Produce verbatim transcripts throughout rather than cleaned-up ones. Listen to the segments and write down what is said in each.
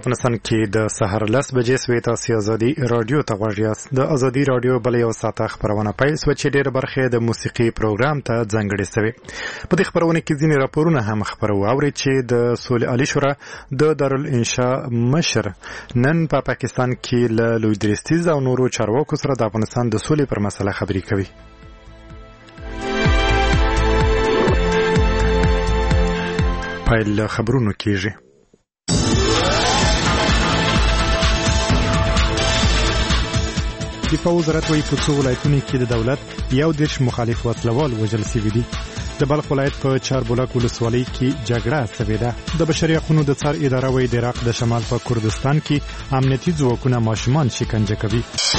افغانستان کې د سحر لس بجې سوې تاسو ازادي رادیو ته غوږ یاست. د ازادي رادیو بل یو ساعته خبرونه پیل شوه چې ډېره برخه د موسیقي پروګرام ته ځانګړې شوې. په دې خبرونه کې ځینې راپورونه هم خبرو اوري چې د سولې عالی شورا د دارالانشاء مشر نن په پا پاکستان کې له لوی درستیز او نورو چارواکو سره د افغانستان د سولې پر مسله خبرې کوي. پیل خبرونو کېږي. دفاع وزارت وايي په څو ولایتونو کې د دولت یو دېرش مخالف وسلوال وژل شوي دي. د بلخ ولایت په چاربلاک ولسوالۍ کې جګړه شوې ده. د بشري حقوقو د څار اداره وايي د عراق د شمال په کردستان کې امنیتي ځواکونه ماشومان شکنجه کوي.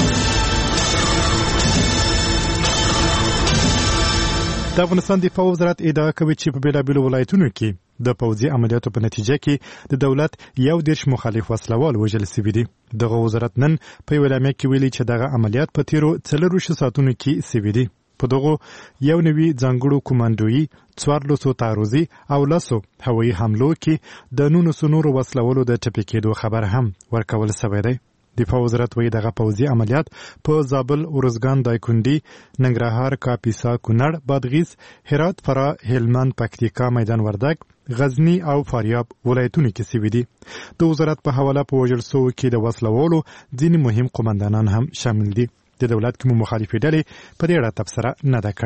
د افغانستان دفاع وزارت ادعا کوي چې په بېلابېلو ولایتونو کې د پوځي عملیاتو په نتیجه کې د دولت یو دېرش مخالف وسلوال وژل شوي دي. دغه وزارت نن په یوه اعلامیه کې ویلي چې دغه عملیات په تیرو څلرویشتو ساعتونو کې شوي دي. په دغو یو نوي ځانګړو کمانډویي څوارلسو تعرضي او لسو هوایي حملو کې د نولسو نورو وسلوالو د ټپي کېدو خبر هم ورکول شوی دی. دفاع وزارت وایي دغه پوځي عملیات په زابل، ارزګان، دایکنډي، ننګرهار، کاپیسا، کونړ، بادغیس، هرات، فراه، هلمند، پکتیکا، میدان وردګ، غزنی او فاریاب ولایتونو کې شوي دي. د وزارت په حواله په وژل شوو کې د وسلوالو ځینې مهم قومندانان هم شامل دي. د دولت کومې مخالفې ډلې په دې اړه تبصره نه ده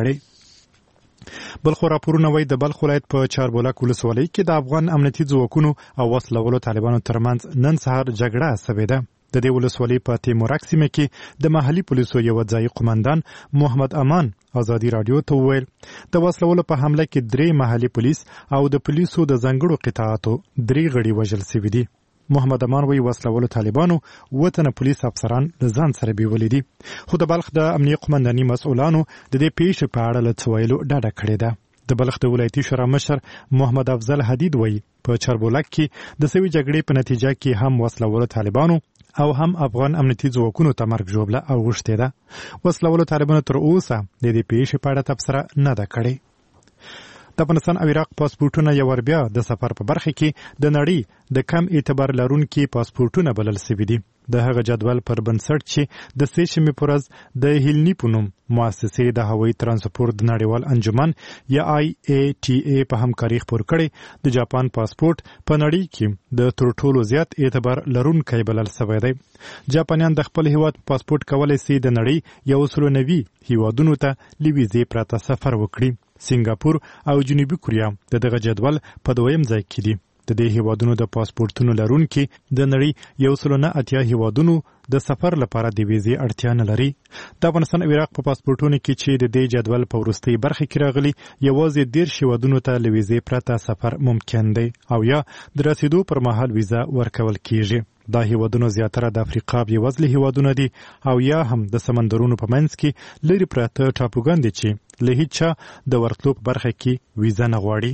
کړې. بلخ راپورونه وایي د بلخ ولایت په چاربلاک ولسوالۍ کې د افغان امنیتي ځواکونو او وسلوالو طالبانو ترمنځ نن سهار جګړه شوې ده. د دې ولسوالۍ په تیمورک سیمه کې د محلي پولیسو یو ځایي قومندان محمد امان ازادي رادیو ته وویل د وسلوالو په حمله کې درې محلي پولیس او د پولیسو د ځانګړو قطاعاتو درې غړي وژل شوي دي. محمد امان وایي وسلوالو طالبانو اووه تنه پولیس افسران له ځان سره بیولي دي. خو د بلخ د امنیه قومنداني مسؤلانو د دې پیښې په اړه له څه ویلو ډډه کړې ده. د بلخ د ولایتي شورا مشر محمد افضل حدید وایي په چاربلاک کې د سوي جګړې په نتیجه کې هم وسلوالو طالبانو او هم افغان امنیتي ځواکونو ته مرګ ژوبله اوښتې ده. وسلوالو طالبانو تر اوسه د دې پیښې په اړه تبصره نه ده کړې. د افغانستان او عراق پاسپورټونه یو ور بیا د سفر په برخه کې د نړۍ د کم اعتبار لرونکي پاسپورټونه بلل شوي دي. د هغه جدول پر بنسټ چې د سې شنبې په ورځ د هیلني په نوم مؤسسې د هوایي ترانسپورت د نړیوال انجمن یا آی ای ټي ای په همکاري خپور کړی د جاپان پاسپورت په نړۍ کې د تر ټولو زیات اعتبار لرونکی بلل شوی دی. جاپانیان د خپل هیواد پاسپورت کولی سي د نړۍ یو سلو نوي هیوادونو ته له ویزې پرته سفر وکړي. سنګاپور او جنوبي کوریا د دغه جدول په دویم ځای کې دي. د دې هیوادونو د پاسپورتونو لرونکي د نړۍ یو سلو نه اتیا هیوادونو د سفر لپاره د ویزې اړتیا نه لري. د افغانستان او عراق په پاسپورتونو کې چې د دې جدول په وروستۍ برخه کې راغلي یوازې دېرش هیوادونو ته له ویزې پرته سفر ممکن دی او یا د رسیدو پر مهال ویزه ورکول کیږي. دا هیوادونو زیاتره د افریقا بېوزلي هیوادونه دي او یا هم د سمندرونو په منځ کې لرې پراته ټاپوګان دي چې له هیچا د ورتلو په برخه کې ویزه نه غواړي.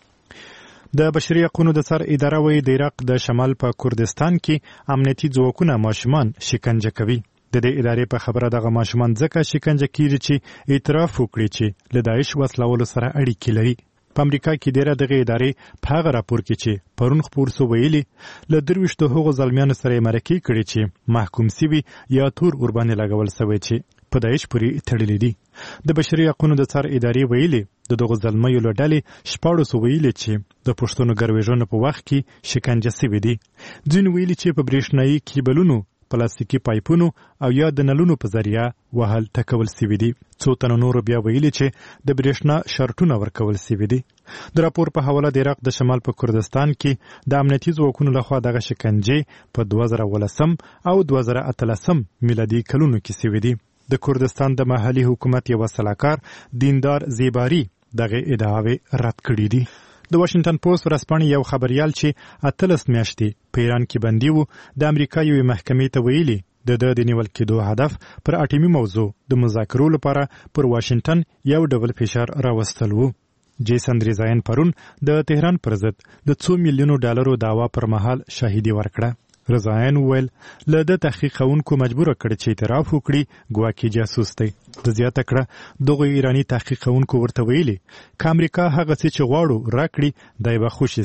د بشري حقوقو د سر اداره وايي د عراق د شمال په کردستان کې امنیتي ځواکونه ماشومان شکنجه کوي. د دې ادارې په خبره دغه ماشومان ځکه شکنجه کیږي چې اعتراف وکړي چې له داعش وسلوالو سره اړیکې لري. په امریکا کې ډیره دغه ادارې په هغه راپور کې چې پرون خپور سو ویلي له درويشتو هغو ځلمیانو سره مرکې کړي چې محکوم سوي یا تور اوربانې لګول شوی چې په داعش پورې تړلې دي. د بشري حقوقو د سر ادارې ویلي د دغه ځلمیو له ډلې شپاړس ویلي چې د پښتون ګرویژنو په وخت کې شکنجه شوي دي. ځینې ویلي چې په برېښنایي کیبلونو، پلاستیکي پایپونو او یا د نلونو په ذریعه وهل ټکول شوي دي. څو تنه نورو بیا ویلي چې د برېښنا شرطونه ورکول شوي دي. د راپور په حواله د عراق د شمال په کردستان کې د امنیتي ځواکونو لخوا دغه شکنجې په دوه زره ولسم او دوه زره اتلسم میلادي کلونو کې شوي دي. د کردستان د محلي حکومت یو سلاکار دیندار زیباری دغه ادعاوې رد کړي دي. د واشنگټن پوسټ ورځپاڼې یو خبریال چې اتلس میاشتې په ایران کې بندي و د امریکا یوې محکمې ته ویلي د ده د نیول کېدو هدف پر اټومي موضوع د مذاکرو لپاره پر واشنگټن یو ډول فشار راوستل و. جیسن ریزاین پرون د تهران پر ضد د څو میلیونو ډالرو دعوا پر مهال شاهدي ورکړه. رضایان وویل له ده تحقیق کوونکو مجبوره کړي چې اعتراف وکړي ګواکې جاسوس دی. د زیاته کړه دغه ایراني تحقیق کوونکو ورته ویلي که امریکا هغه څه چې غواړو راکړي دی به خوشي سي.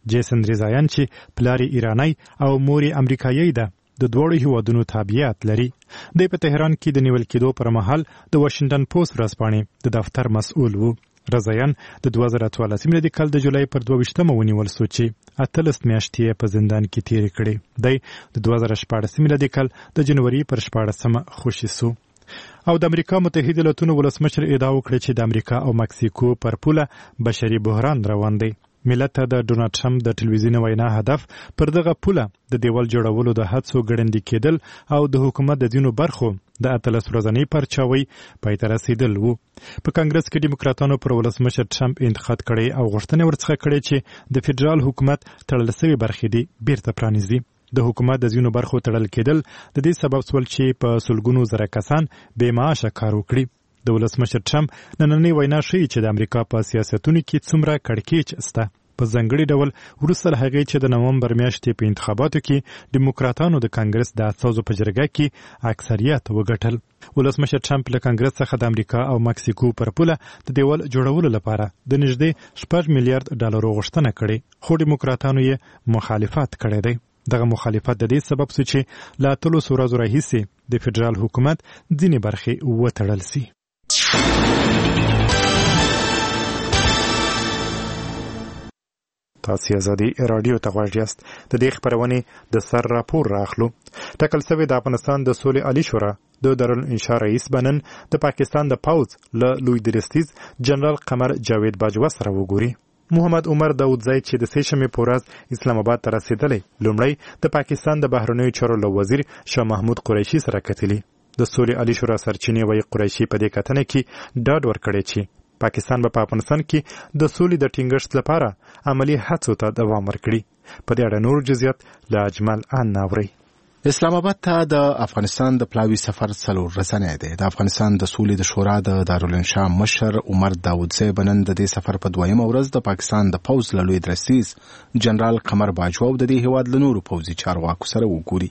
جیسن ریزایان چې پلاری ایرانی او موري امریکایي ده د دوړو هیوادونو تابعیت لري. د په تهران کې د نیول کېدو پر مهال د واشنگټن پوسټ ورځپاڼې د دفتر مسؤل وو. رضایان د دوه زره اتلس میلادي کال د جولای پر دوه ویشتمه ونیول شو چې اتلس میاشتې په زندان کې تیرې کړې. دی د دوه زره شپاړس میلادي کال د جنوري پر شپاړسمه خوشي شو. او د امریکا متحده ایالاتونو ولسمشر ادعا وکړه چې د امریکا او مکسیکو پر پوله بشري بحران روان دی. ملت ته د ډونالډ ټرمپ د ټلویزیوني وینا هدف پر دغه پوله د دیوال جوړولو د هڅو ګړندي کېدل او د حکومت د ځینو برخو د اتلس ورځنۍ پرچاوۍ پای ته رسېدل وو. په کانګرس کې ډیموکراتانو پر ولسمشر ټرمپ انتقاد کړی او غوښتنه ورڅخه کړې چې د فدرال حکومت تړل شوي برخې دي بیرته پرانیزي. د حکومت د ځینو برخو تړل کېدل د دې سبب شول چې په سلګونو زره کسان بې معاشه کار وکړي. د ولسمشر ټرمپ نننۍ وینا ښیي چې د امریکا په سیاستونو کې څومره کړکېچ شته. په ځانګړي ډول وروسته له هغې چې د نومبر میاشتې په انتخاباتو کې ډیموکراتانو د کانګرس د استازو په جرګه کې اکثریت وګټل. ولسمشر ټرمپ له کانګرس څخه د امریکا او مکسیکو پر پوله د دیوال جوړولو لپاره د نږدې شپږ میلیارډ ډالرو غوښتنه کړې، خو ډیموکراتانو یې مخالفت کړی دی. دغه مخالفت د دې سبب شو چې له اتلس ورځو راهیسې د فدرال حکومت ځینې برخې وتړل سي. تاسو ازادي رادیو ته غواړئ یاست. د دې خبرونې د سر راپور راخلو. ټاکل شوی د افغانستان د سولې عالی شورا د دارالانشا رئیس بنن د پاکستان د پوز له لوی درستیز جنرال قمر جاوید باجوا سره وګوري. محمد عمر داودزی چې د سه شنبې په ورځ اسلام آباد ته رسېدلی، لومړی د پاکستان د بهرنیو چارو له وزیر شاه محمود قریشي سره کتلي. د سولې عالی شورا سرچینې وایي قریشي په دې کتنه کې ډاډ ورکړی چې پاکستان به په افغانستان کې د سولې د ټینګښت لپاره عملی هڅو ته دوام ورکړي. په دې اړه نور جزئیات له اجمل ان اوري. اسلام آباد ته د افغانستان د پلاوي سفر څلور ورځنی دی. د افغانستان د سولې د شورا د دارالانشا مشر عمر داودزی بنن د دې سفر په دویمه ورځ د پاکستان د پوز له لوی درستیز جنرال قمر باجوا د دې هیواد له نورو پوځي چارواکو سره وګوري.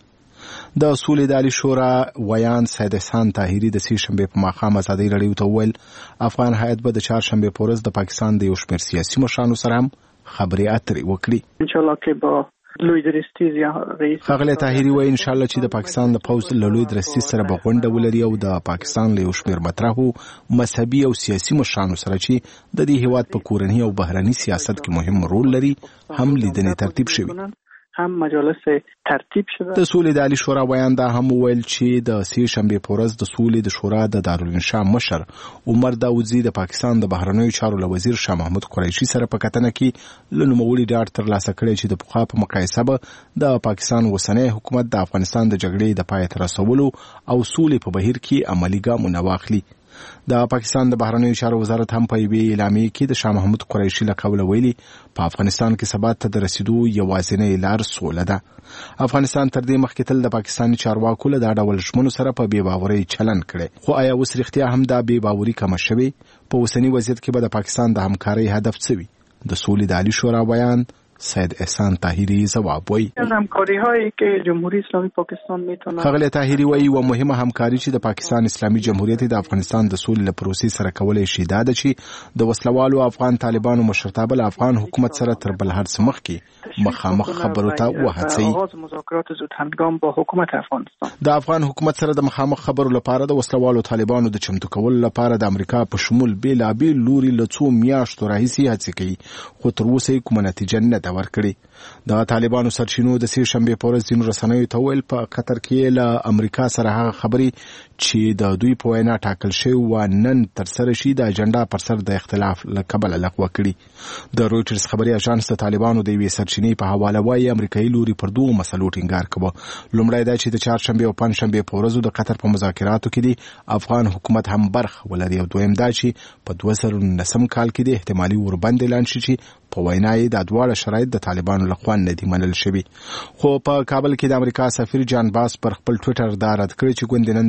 د سولې د عالی شورا ویان سید احسان طاهری د سه شنبې په ماښام ازادي رادیو ته وویل افغان هیئت به د چهارشنبې په ورځ د پاکستان د یو شمېر سیاسي مشرانو سره هم خبرې اترې وکړي. انشاءالله کې به لوی درستیز یا رئیس ښاغلی طاهري وایي انشاءالله چې د پاکستان د پوځ له لوی درستیز سره به غونډه ولري او د پاکستان له یو شمېر مطرحو مذهبي او سیاسي مشرانو سره چې د دې هیواد په کورني او بهرني سیاست کې مهم رول لري هم لیدنې ترتیب شوي. هم مجالس ترتیب شده. د سولې د عالی شورا ویان دا هم وویل چې د سه شنبې په ورځ د سولې د شورا د دارالانشا مشر عمر داودزی د پاکستان د بهرنیو چارو له وزیر شاه محمود قریشي سره په کتنه کې له نوموړي ډاډ ترلاسه کړی چې د پخوا په مقایسه به د پاکستان اوسنی حکومت د افغانستان د جګړې د پای ته رسولو او سولې په بهیر کې عملي ګامونه واخلي. د پاکستان د بهرنیو چارو وزارت هم په یوې اعلامیې کې د شاه محمود قریشي له قوله ویلي په افغانستان کې ثبات ته د رسیدو یوازینۍ لار سوله ده. افغانستان تر دې مخکې تل د پاکستاني چارواکو له دا ډول ژمنو سره په بې باورۍ چلن کړی، خو آیا اوس رښتیا هم دا بې باوري کمه شوې؟ په اوسني وضعیت کې به د پاکستان د همکارۍ هدف څه وي؟ د سولې د عالی شورا بیان سید احسان طاهری جواب وایي همکاری هایی که جمهوری اسلامی پاکستان میتونه. ښاغلی طاهری وایي و مهمه همکاری چې د پاکستان اسلامي جمهوریت د افغانستان د سولې له پروسې سره کولای شي دا ده چې د وسلوالو افغان طالبانو مشرتابه له افغان حکومت سره تر بل هر څه مخکې مخامخ خبرو ته وهڅوي. آغاز مذاکرات زود هنگام با حکومت افغانستان د افغان حکومت سره د مخامخ خبرو لپاره د وسلوالو طالبانو د چمتو کولو لپاره د امریکا په شمول بیلابیل لوري له څو میاشتو راهیسې هڅې کوي، خو تر اوسه یې کومه نتیجه نه ده ورکړې. د طالبانو سرچینو د سه شنبې په ورځ ځینو رسنیو ته ویل په قطر کې له امریکا سره هغه خبرې چې د دوی په وینا ټاکل شوی و نن ترسره شي د اجنډا پر سر د اختلاف له کبله لغوه کړي. د رویټرز خبري اژانس د طالبانو د یوې سرچینې په حواله وایي امریکایي لوري پر دوه مسلو ټینګار کوي. لومړی دا چې د چهارشنبې او پنجشنبې په ورځو د قطر په مذاکراتو کې دی افغان حکومت هم برخه ولري، او دویم دا چې په دوه زره نهم کال کې د احتمالي اوربند اعلان شي چې په وینا یې د دواړه شرایط د طالبانو لخوا نه دي منل شوي. خو په کابل کې د امریکا سفیر جان باس پر خپل ټویټر دا رد کړی چې ګوندې نن د امریکا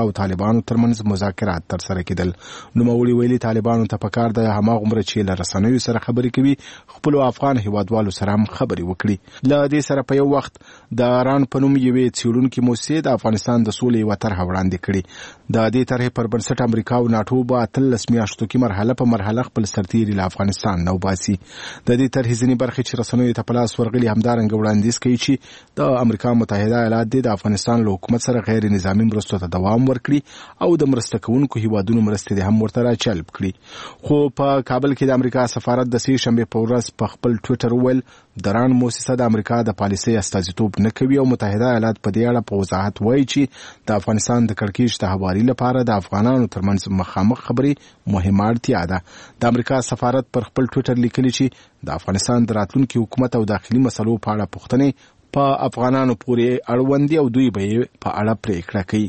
او طالبانو ترمنځ مذاکرات ترسره کېدل. نوموړي ویلي طالبانو ته پکار د هماغومره چې له رسنیو سره خبرې کوي خپلو افغان هیوادوالو سره هم خبرې وکړي. له دې سره په یو وخت د ران په نوم یوې څېړونکې موسسې د افغانستان د سولې یوه طرحه وړاندې کړې. د دې طرحې پر بنسټ امریکا او ناټو به اتلس میاشتو کې مرحله په مرحله خپل سرتیري له افغانستان نه وباسي. د دې طرحې ځینې برخې چې رسنیو ته په لاس ورغلي همدارنګه وړاندیز کوي چې د امریکا متحده ایالات د افغانستان له حکومت سره غیر نظامي مرستو ته دوام ورکړي او د مرسته کوونکو هیوادونو مرستې هم ورته راجلب کړي. خو په کابل کې د امریکا سفارت د سې شنبې په ورځ په خپل ټویټر وویل د ران موسسه د امریکا د پالیسۍ استازیتوب نه کوي او متحده ایالات په دې اړه په وضاحت وایي چې د افغانستان د کړکېچ د هواري لپاره د افغانانو ترمنځ مخامخ خبرې مهمه اړتیا ده. د امریکا سفارت پر خپل ټویټر لیکلي چې د افغانستان د راتلونکي حکومت او داخلي مسلو په اړه پوښتنې په افغانانو پورې اړوند دي او دوی به یې په اړه پریکړه کوي.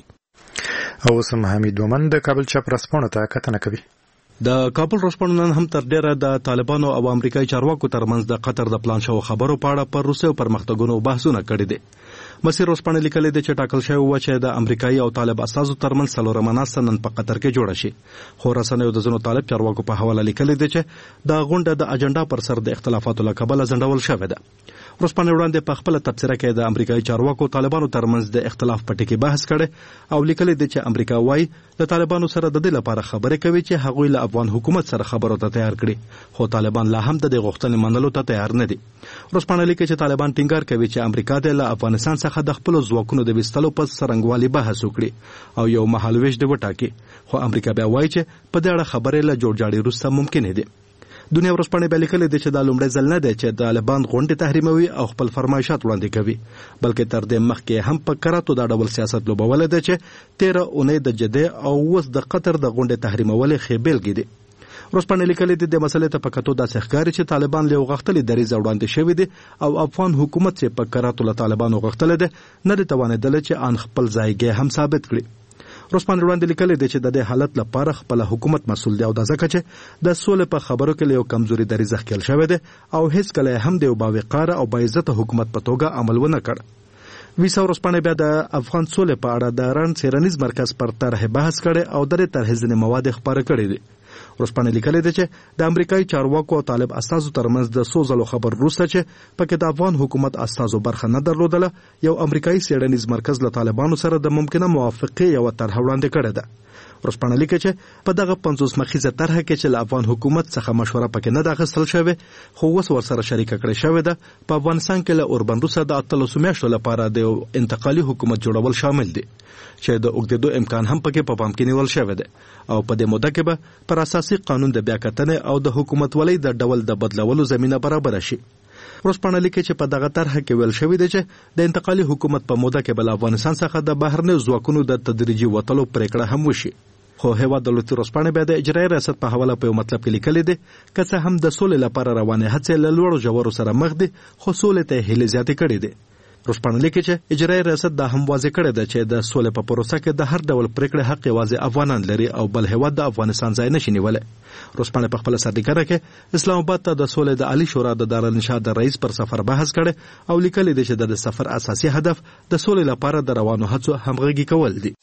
او سم حمید ومن د کابل چپ رسپونه ته کتنه کوي. د کابل رسپونه نن هم تر ډیره د طالبانو او امریکایي چارواکو ترمنځ د قطر د پلان شو خبرو په اړه پر روسي پرمختګونو بحثونه کړي دي. مسیر رسپونه لیکلي دي چې ټاکل شوی و چې د امریکایي او طالب اساسو ترمنځ څلورمه ناسته نن په قطر کې جوړه شي. خو رسنیو د ځینو طالب چارواکو په حواله لیکلي دي چې د غونډه د اجنډا پر سر د اختلافاتو له کبله ځنډول شوې ده. رسپونه وړاندې په خپل تبصره کې د امریکایي چارواکو طالبانو ترمنځ د اختلاف په ټکي بحث کړي او لیکلي دي چې امریکا وايي د طالبانو سره د دې لپاره خبرې کوي چې هغوی له افغان حکومت سره خبرو ته تیار کړي، خو طالبان لا هم د دې غوښتنې منلو ته تیار نه دي. رسپونه لیکي چې طالبان ټینګار کوي چې امریکا د له افغانستان څخه د خپل ځواکونو د وستلو په سرنګوالي بحث وکړي او یو مهالويش دی وټاکي، خو امریکا بیا وايي چې په دې اړه خبرې له جوړجاړي وروسته ممکن دي. دنیا ورسپانې به لیکلي دي چې دا لومړی ځل نه دی چې طالبان غونډې تحریموي او خپل فرمایشات وړاندې کوي، بلکې تر دې مخکې هم په کراتو دا ډول سیاست لوبولی دی چې تیره اونۍ د جدې او اوس د قطر د غونډې تحریمولې ښې بېلګې دي. رسپانې لیکلي دي د مسلې ته په کتو داسې ښکاري چې طالبان له غښتلې دریځه وړاندې شوي دي او افغان حکومت چې په کراتو له طالبانو غښتلی دی نه دی توانېدلی چې ان خپل ځایګی هم ثابت کړي. رسپانې وړاندې لیکلي دي چې د دې حالت لپاره خپل حکومت مسؤل دی او دا ځکه چې د سولې په خبرو کې له یو کمزوري دریځه ښکېل شوی دی او هیڅ کله هم د یو باوقاره او باعزته حکومت په توګه عمل ونه کړ. ویسا رسپانې بیا د افغان سولې په اړه د ران څېړنیز مرکز پر طرح بحث کړی او د دې طرحې ځینې مواد خپاره کړي دي. رسپانې لیکلي دي چې د امریکایي چارواکو او طالب استازو ترمنځ د څو ځلو خبر وروسته چې پکې د افغان حکومت استازو برخه نه درلودله، یو امریکایي څېړنیز مرکز له طالبانو سره د ممکنه موافقې یوه طرحه وړاندې کړې ده. رسپانې لیکي چې په دغه پنځوس مخیزه طرحه کې چې له افغان حکومت څخه مشوره پکې نه ده اخیستل شوې خو اوس ورسره شریکه کړې شوې ده، په افغانستان کې له اوربند وروسته د اتلسو میاشتو لپاره د یو انتقالي حکومت جوړول شامل دي چې د اوږدېدو امکان هم پکې په پام کې نیول شوی دی او په دې موده کې به پر اساسي قانون د بیاکتنې او د حکومتولۍ د ډول د بدلولو زمینه برابره شي. رسپانې لیکي چې په دغه طرحه کې ویل شوی دی چې د انتقالي حکومت په موده کې بل افغانستان څخه د بهرنیو ځواکونو د تدریجي وتلو پریکړه هم وشي. خو هیواد دولتي رسپانې بیا د اجرایي ریاست په حواله په یو مطلب کې لیکلي دي که څه هم د سولې لپاره روانې هڅې له لوړو ژورو سره مخ دي خو سولې ته هیلې زیاتې کړې دي. رسپانې لیکي چې اجرایي ریاست دا هم واضح کړی ده چې د سولې په پروسه کې د هر ډول پریکړې حق یوازې افغانان لري او بل هیواد د افغانستان ځای نشي نیولی. رسپانې په خپله سرلیکنه کې اسلام آباد ته د سولې د عالي شورا د دارالانشا د رئیس پر سفر بحث کړی او لیکلي دي چې د سفر اساسي هدف د سولې لپاره د روانو هڅو همغږي کول دي.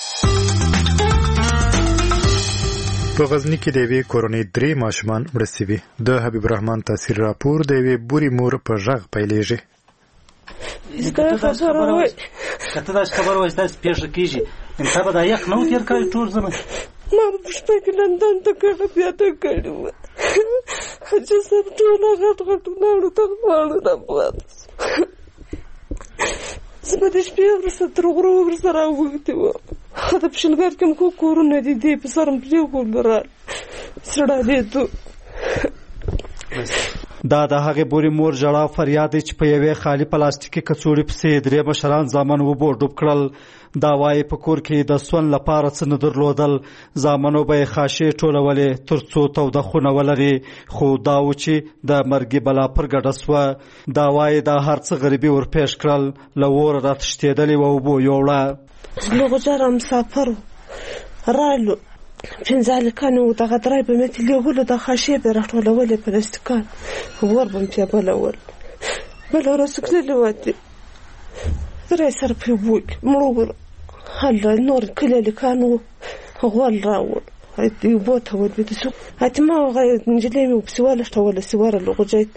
په غزني کې د یوې کورنۍ درې ماشومان مړه سوي. د حبیب الرحمن تاثیر راپور د یوې بورې مور په غږ پیلېږي. کته خبره وای کته دا خبره وای تاسو پیښه کیږي ان سبا دا یخ نو تیر کړی ټول زمه ما پښته کې لندن ته کړه بیا ته کړو چې سب ټول غټ غټ ناړو ته وړو نه پات زما د شپې ورسره تر غرو ورسره وګته و دا په شلګر کې مخ کورونه دي دی په سرم پریو کول سړا دې ته دا د هغې بورې مور ژړا فریاد دی چې په یوې خالي پلاستیکي کڅوړې پسې درې مشران زامن اوبو ډوب کړل. دا وایي په کور کې د سون لپاره څه نه درلودل، زامنو به یې خاشې ټولولې تر څو توده خونه ولري، خو دا و چې د مرګي بلا پر ګډه سوه. دا وایي دا هر څه غریبي ورپېښ کړل، له اوره راتښتېدلې وه اوبو یوړه. له غجره مسافر رالو پنځه هلکان وو، دغه درای به مې تلېږلو، د خاشې به یې راټولولې پلاستیکان، ور به مې پې بلول. بله ورځ تللې وه درای سره په اوبو کې مړه وله هلا نور كل اللي كانوا غول راول يبوتها ودي هتما غير نجلي وبسوالة ولا سوارة اللي جيت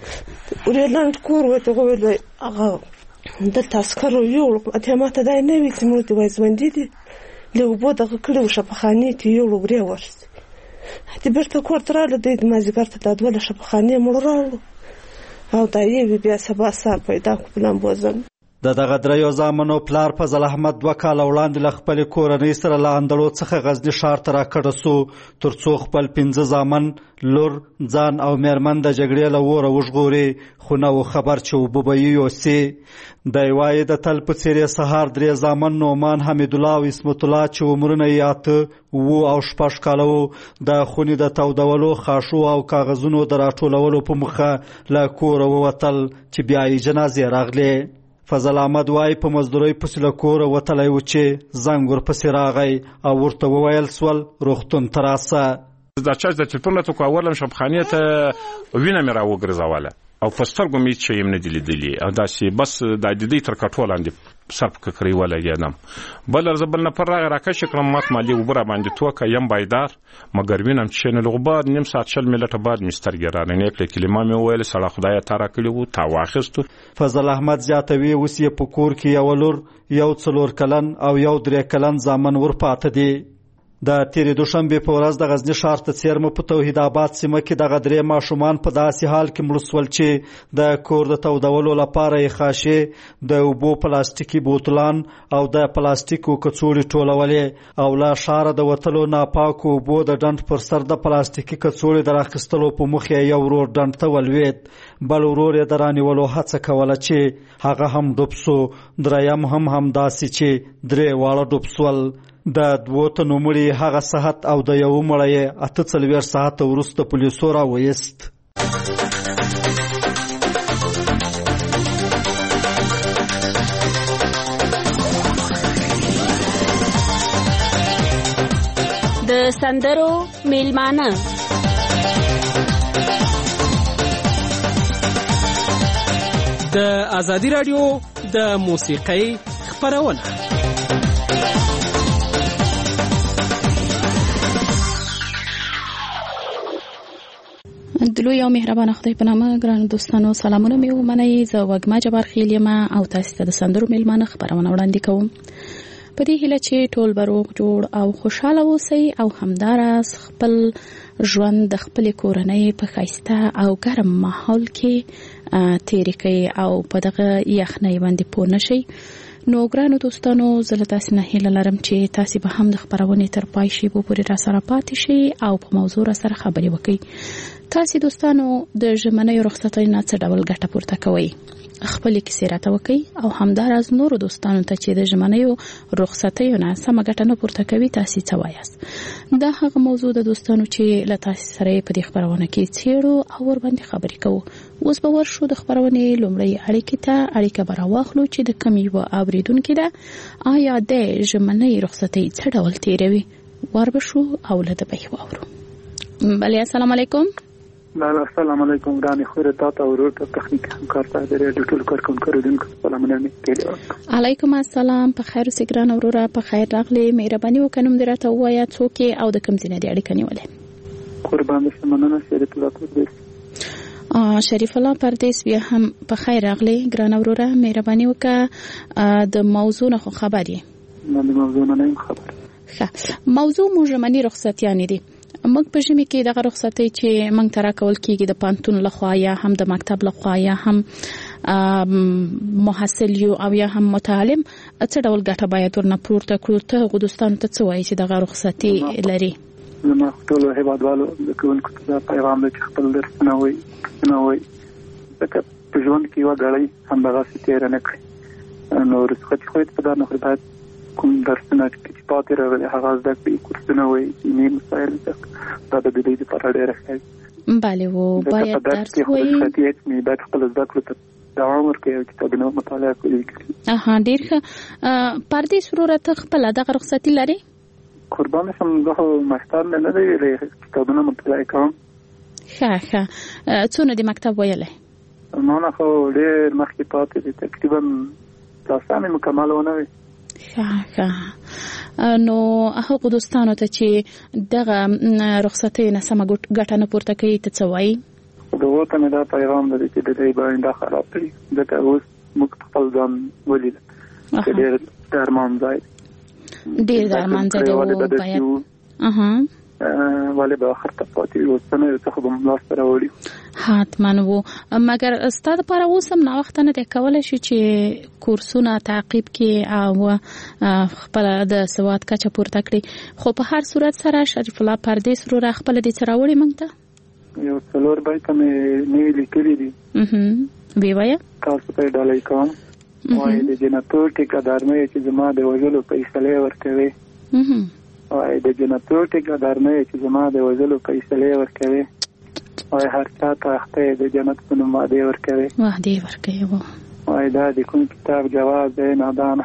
وليلان تكور وتقول أغا دلت عسكر ويولو أتما تداي نبي تموت ويزوان ديدي لو بودا كله شبخانيتي يولو بريورس هتبرت كور ترى لديد ما ذكرت داد ولا شبخانية مرالو او دایي بیا سبا سال پیدا کوم بوزم د دغه دریو زامنو پلار فضل احمد دوه کاله وړاندې له خپلې کورنۍ سره له اندړو څخه غزني ښار ته راکډه سو تر څو خپل پنځه زامن لور ځان او میرمن د جګړې له اوره وژغوري خو نه و خبر چې اوبه به یې یوسي دی وایي د تل په څېر یې سهار درې زامن نعمان حمیدالله او اسمت الله چې عمرونه یې اته اووه او شپږ کاله وو د خونې د تودولو خاشو او کاغذونو د راټولولو په موخه له کوره ووتل چې بیا یې جنازې راغلې فضل احمد وای په مزدورۍ پسې له کوره وتلی و چې زنګ ورپسې راغی او ورته وویل سول روغتون ته راسه دا چارج د تلیفون راته وکړ اول هم شبخانې ته وینه مې راوګرځوله او په سترګو مې هېڅ شی هم نه دي لیدلي او داسې بس دا د دې تر کټو لاندې سر په ککرۍ ولګېدم بله زه بل نفر راغی راکش کړم مات مالي اوبه راباندې توکه یم بیدار مګر وینم چې نه لږ بعد نیم ساعت شل منټه بعد مې سترګې راننې کړې کلمه مې وویل سړه خدایه تا راکړي وو تا واخیستو فضل احمد زیاتوي اوس یې په کور کې یوه لور یو څلور کلن او یو درې کلن زامن ورپاته دي د تیرې دوشنبې په ورځ د غزني ښار ته څیرمه په توحید آباد سیمه کې دغه درې ماشومان په داسې حال کې مړه سول چې د کور د تودولو لپاره یې خاشې د اوبو پلاستیکي بوتلان او د پلاستیکو کڅوړې ټولولې او له ښاره د وتلو ناپاکو اوبو د ډنډ پر سر د پلاستیکي کڅوړې د راخیستلو په مخ یې یو ورور ډنډ ته ولوېد بل ورور یې د رانیولو هڅه کوله چې هغه هم ډوب سو دریم هم همداسې چې درې واړه ډوب سول د دوو تنو مړي هغه صحت او د یو مړی اته څلوېښت ساعته وروسته پولیسو راویست د سندرو میلمانه د ازادي راډیو د موسیقۍ خپرونه دلوی او مهربان خدای په نامه ګران دوستانو سلامونه مې ومنئ زه وږمه جبار خیل یم او تاسو ته د سندرو میلمانه خپرونه وړاندې کوم په دې هیله چې ټول به روغ جوړ او خوشحاله اوسئ او همداراز خپل ژوند د خپلې کورنۍ په ښایسته او ګرم ماحول کې تېرې کړئ او په دغه یخنۍ باندې پوه نه شئ نو ګرانو دوستانو زه له تاسې نه هیله لرم چې تاسې به هم د خپرونې تر پای شیبو پورې راسره پاتې شئ او په موضوع راسره خبرې وکړئ تاسې دوستانو د ژمنیو رخصتیو نه څه ډول ګټه پورته کوئ خپلې کیسې راته وکړئ او همداراز نورو دوستانو ته چې د ژمنیو رخصتیو نه سمه ګټه نه پورته کوي تاسې څه وایاست دا هغه موضوع د دوستانو چې له تاسې سره یې په دې خپرونه کې څېړو او ورباندې خبرې کوو اوس به ورشو د خپرونې لومړۍ اړیکې ته اړیکه به راواخلو چې د کوم یوه اورېدونکي ده آیا د ژمنۍ رخصتۍ څه ډول تېروي ور به شو او له ده به یې واورو بلې السلام علیکم بله السلام علیکم ګرانې خورې تا ته ورور ته تخنیک همکار ته د ریډیو ټولو کارکوونکو اورېدونکو سلامونه مې کړي علیکم السلام په خیر اوسئ ګرانه وروره په خیر راغلې مهرباني وکړه نوم دې راته ووایه څوک یې او د کوم ځای نه دې اړیکه نیولې قربان دې مننه شریف الله پردیس شریف الله پردیس بیا هم په خیر راغلې ګرانه وروره مهرباني وکړه د موضوع نه خو خبر یې نه د موضوع نه یم خبر ښه موضوع مو ژمني رخصتیانې دي موږ په ژمي کې دغه رخصتۍ چې موږ ته راکول کېږي د پوهنتون لخوا یا هم د مکتب لخوا یا هم محصل یو او یا هم متعلم څه ډول ګټه باید ورنه پورته کړو ته هغو دوستانو ته څه وایي چې دغه رخصتي لري زما ټولو هیوادوالو د کوونکو ته دا پیغام دی چې خپل درسونه وایي درسونه وایي ځکه په ژوند کې یوه ګړۍ همدغسې تېره نه کړي نو رخصتي خو په دا نه خو باید کوم درسونه چې پاتې راغلي هغه زده کړي کورسونه وایي علمي مسایل دا د دوی لپاره ډېره ښه وي بله و باید درس وایي رخصتي هېڅ باید خپل زده کړو ته دوام ورکړي او کتابونه مطالعه کړي اها ډېر ښه پردیس وروره ته خپله دغه رخصتي لرې قربان شم زه خو مکتب نه نه دی ویلی کتابونه مطالعه کوم ښه ښه څونه دې مکتب ویلی ما نه خو ډېر مخکې پاتې دی تقریبا کلاسه مې مکمل ونه وي نو هغه دوستانو ته چې دغه رخصتۍ نه سم ګټه نه پورته کوي ته څه وایي؟ دغه ته مې دا پیغام دی چې د دې باندې خراب کړي ځکه اوس موږ خپل ځان ولید چې ډېر درمان ځای ډېر درمان ځای دی باید اها ولې به اخر ته پاتې یو څه نه څه به ملاس سره وړي حتما وو مګر ستاسو لپاره اوس هم نه وخت نه دی کولی شي چې کورسونه تعقیب کړي او خپل د سواد کچه پورته کړي خو په هر صورت سره شریف الله پردیس رو را خپل دي سره وړي موږ ته یو څلور بیت مې نیو لیکلي دي اها وی وایي تاسو ته ډالۍ کوم وایي د جنتو ټیکادار مې چې زما د وژلو فیصله ورکوي اها وای د جنتو ټیکادار مې چې زما د وژلو فیصله ورکوي وای هر چا ته اخته د جنت په نوم باندې ورکوي وعده ورکوي وای دا د کوم کتاب جواز دی نادانه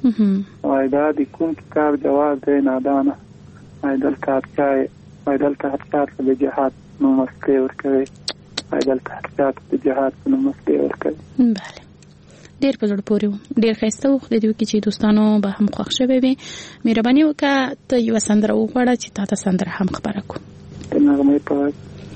وای دا د کوم کتاب جواز دی نادانه وای دلته هر چا وای دلته هر چا ته د جهاد نوم مسکې ورکوي وای دلته هر چا ته د جهاد په نوم مسکې ورکوي بله ډیر په زړه پورې و ډیر ښایسته وخت دی کې چې دوستانو به هم خوښ شوي وي مهرباني وکړه ته یوه سندره وغواړه چې تا ته سندره هم خپره کړو د نغمې په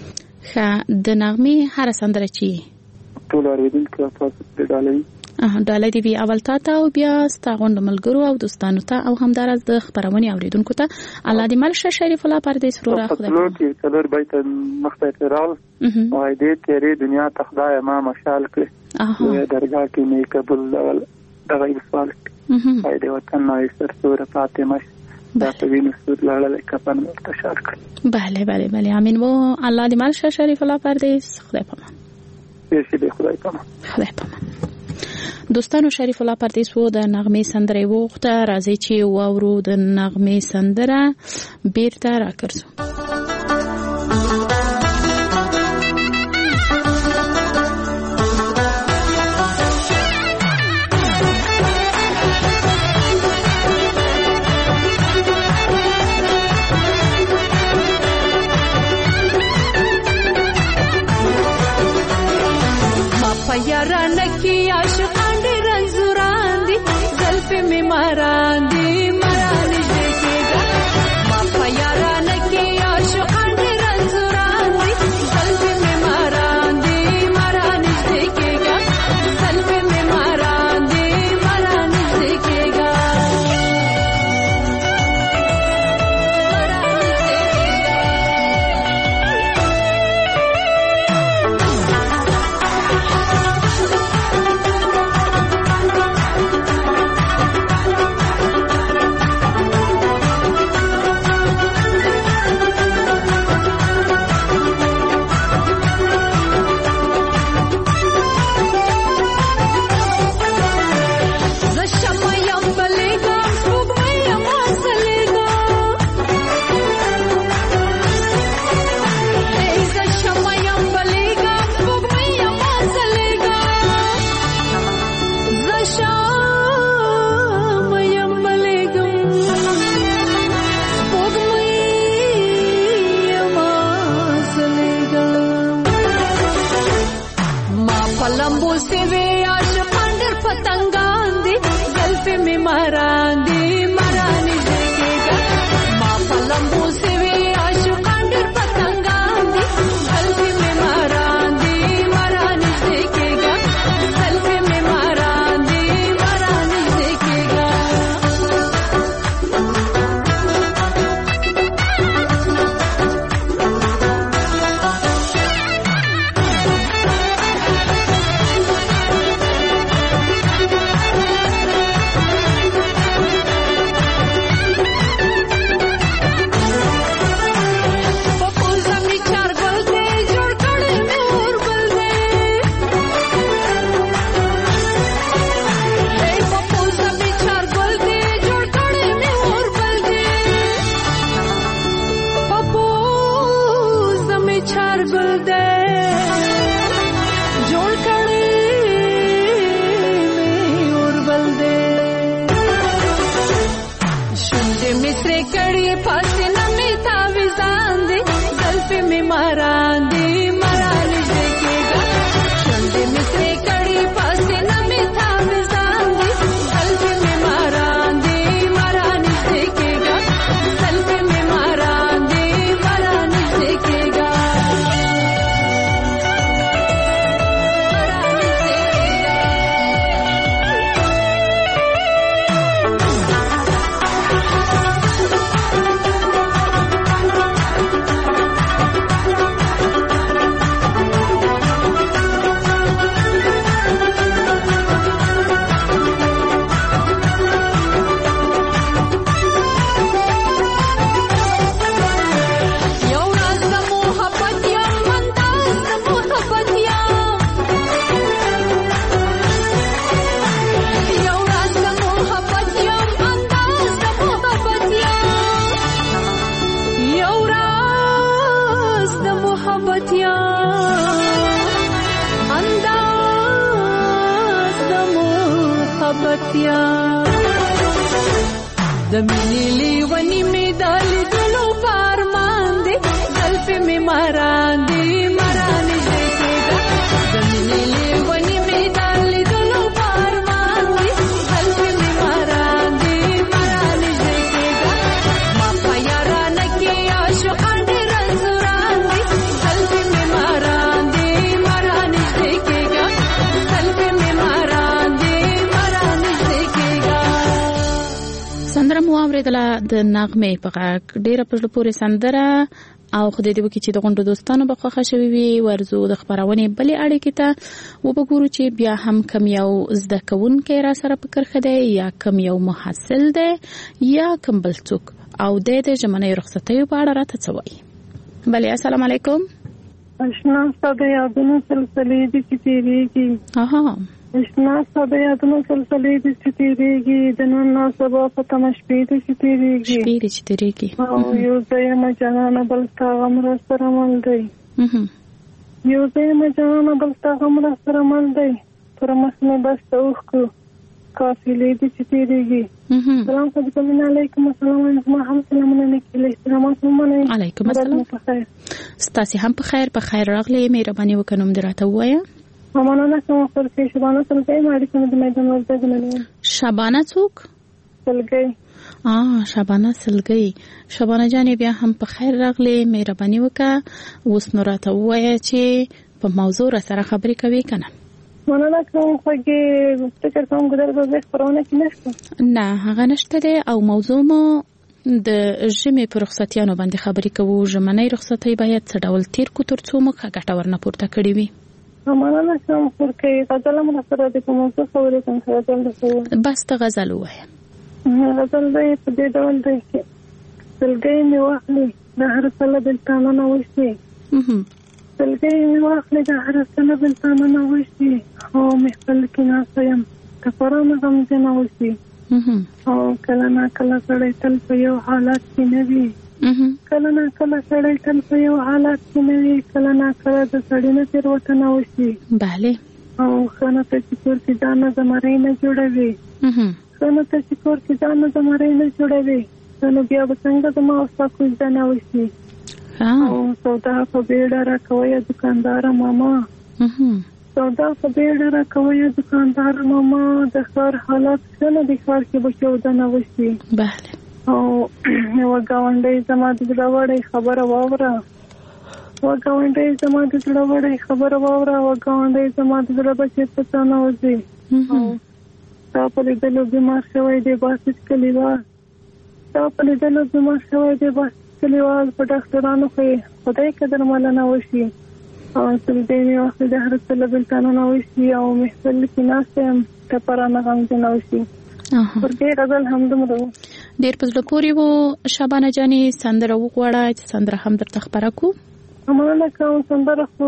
ښه د نغمې هره سندره چې ټول اورېدونکي تاسو د ډالۍ ډالۍ دې وي اول تا ته او بیا ستا غونډو ملګرو او دوستانو ته او همداراز د خپرونې اورېدونکو ته الله دې مل شه شریف الله پردیس رو را خدای په څلور بیت مخته ترال وای دې تیرې دنیا ته خدای ما مشال کړ اها درگاه کې مې قبول دغه سوال وای دې وطن نو سر سور فاطمه دا په وینو سور لاله کفن مرتشار کړ بله بله بله امین و الله دې مل شه شریف الله پردیس خدای پامان دې دې خدای پامان خدای پامان دوستانو شریف الله پردیس وو د نغمې سندره وغوښته راځي چې واورو د نغمې سندره بیرته راګرځو یاران کی عاشقان دی رنزوران دی زلف میں ماران دی مران دیکھےگا ما یاران کی عاشقان دی رنزوران دی زلف میں ماران دی مران دیکھےگا زلف میں ماران دی مران دیکھےگا Marandi زمینی لیونی می دالی دلو پارمان دی زلف می ماران دی مران دیکھے گا زمینی لیونی می دالی دلو پارمان دی زلف می ماران دی مران دیکھے گا ما پیاران کی عاشقان دی رنزوران دی زلف می ماران دی مران دیکھے گا زلف می ماران دی مران دیکھے گا. سندره مو اوریدله د نغمې په غږ ډیره په زړه پورې سندره او خدای دې وکړي چې د غونډو دوستانو به خوښه شوي وي. ورځو د خپرونې بلې اړیکې ته وبګورو چې بیا هم کم یو زده کوونکی را سره په کرښه دی یا کم یو محصل دی یا کم بل څوک او دی د ژمنیو رخصتیو په اړه راته څه وایي. بلې السلام علیکم. اشنا ستا د یادونو سلسلې دي چې تېرېږي. اها اشنا ستا د یادونو سلسلې دي چې تېرېږي د نن نه سبا په تمه شپې دي چې تېرېږي شپې دي چې تېرېږي او یو ځای یم جانانه بل ستا غم را سره مل دی یو ځای یم جانانه بل ستا غم را سره مل دی پر مخ مې بس د اوښکو قافلې دي چې تېرېږي. سلام صدیقه مینه علیکم السلام زما هم سلامونه نه کېږي احترامات ومنئ. علیکم السلام. ستاسې هم په خیر په خیر راغلې. مهرباني وکړه نوم دې راته ووایه. مننه کوم فرقې شبانه سلګۍ ماړي کوم د میدان ورته غنلې. شبانه څوک؟ سلګۍ. آ شبانه سلګۍ. شبانه جانې بیا هم په خیر راغلې. مهرباني وکړه اوس نو راته ووایه چې په موضوع را سره خبرې کوي که نه؟ مننه کوم خوږې فکر کوم ګودر به خپرونه کې نشته. نه هغه نشته دی او موضوع مو د ژمې په رخصتیانو باندې خبرې کوو. ژمنۍ رخصتۍ باید څه ډول تیر کړو تر څو موږ ګټه ورنه پورته کړې وي. مننه کوم فرقې غزل هم را سره د کوم څه خبرې کوم غزل درته بس ته غزل ووایه. غزل دی په دې ډول دی چې سلګۍ مې واخلې د هر څه بلتانه نه وشي سلګۍ مې واخلې د هر څه بلتانه نه وشي او مې خپل کې ناسته یم کفرانه غمجنه وشي او کله نه کله سړی تل په یو حالت کې نه وي کله نه کله سړی تل په یو حالت کې نه وي کله نه کله د سړي نه تېروتنه وشي. بله. او ښه نه ته چې کور کې ځان نه زمری نه جوړوي ښه نه ته چې کور کې ځان نه زمری نه جوړوي نو بیا به څنګه زما او ستا کوزده نه وشي. او سودا په بیړه راکویه دوکانداره ماما سودا په بیړه راکویه دوکانداره ماما د ښار حالات ښه نه د ښار کې به چوده نه وشي. بله. او یوه ګاونډۍ زما د زړه وړی خبره واوره یوه ګاونډۍ زما د زړه وړی خبره واوره یوه ګاونډۍ زما د زړه به چېرته ته نه وځي او ستا په لیدلو بیمار شوی دی باسط کلیوال ستا په لیدلو بیمار شوی دی باسط کلیوال په ډاکټرانو خو یې خدای که درملنه وشي او سلګۍ مې واخلې د هر څه له بېلتانه نه وشي او محفل کې ناسته یم ټپرانه غمجنه وشي. ورګې غزل همدومره و. ډېر په زړه پورې و. شبانه جانې سندره وغواړه چې سندره هم درته خپره کړو. مننه کوم سندره خو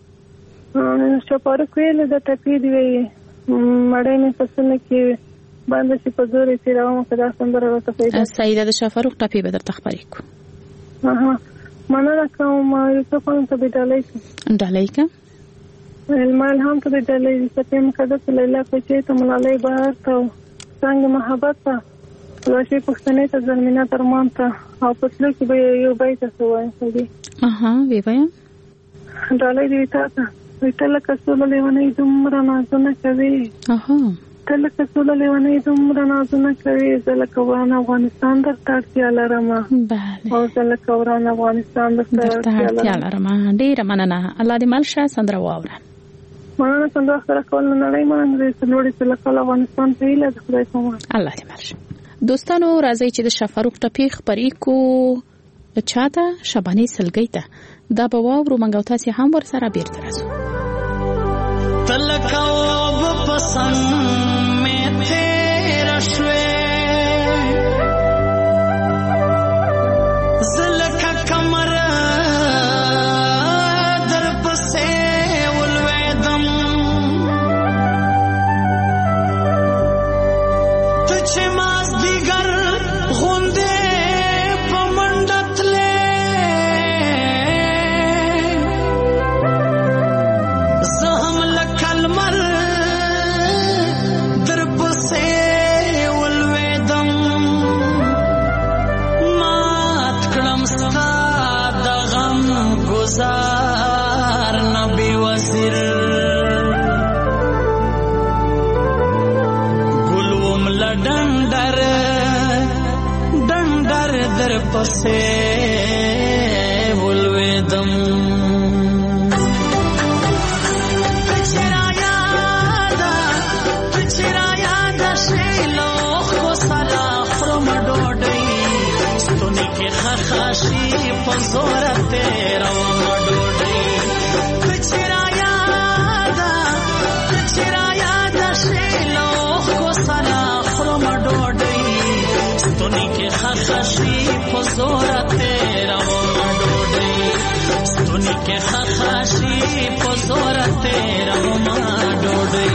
شپاره کویل د ټپې دی وایي مړی مې په سونه کې باندې چې په زور یې تېروم که دا سندره راته پیدا سیده د شاهفاروق ټپې به درته خپرې کړو. مننه کوم یوسف خانم ته به ډالۍ کړم. ډالۍ که المال هم ته به ډالۍ د صفیه مقدس لیلا کوچې ته ملالۍ بهر ته څنګه محبت ته لاشي پښتنې ته زلمینه درمان ته او پسلو کې به یو بیت څه وایم سړي. اها وی وایم ډالۍ دې تا ته وي ته لکه سوله لیونۍ دومره نازونه کوي اها ته لکه سوله لیونۍ دومره نازونه کوي زه لکه وران افغانستان درته اړتیا لرم. بله. او زه لکه وران افغانستان درته اړتیا لرم. ډېره مننه. الله دې مل شه. سندره واوره. مننه. سندره خپره کول نه نړۍ مننه دې څلوړې چې لکه افغانستان په هیله د خدای په امان. الله دې مل شه. دوستانو راځئ چې د شاهفاروق ټپې خپرې کو چاته شبانې سلګۍ ته دا به واورو موږ او تاسې هم ورسره بیرته راځو. تلکه اوبه په سم مې تېره شوې زه لکه کمره درپسې ولوېدم ته چې مازدیګر غوندې په منډه تلې زه هم لکه لمر در پر در پسې ولوېدم چې را یاده چې را یاده شي لوخ کو سلا خرم ډوډۍ ستوني کې خخاشي په زور تېروم ډوډۍ چې را یاده چې را یاده شي لوخ کو سلا خرم ډوډۍ ستوني کې خخاشي په زور تېروم ډوډۍ ستوني کې خخاشي په زور تېروم ډوډۍ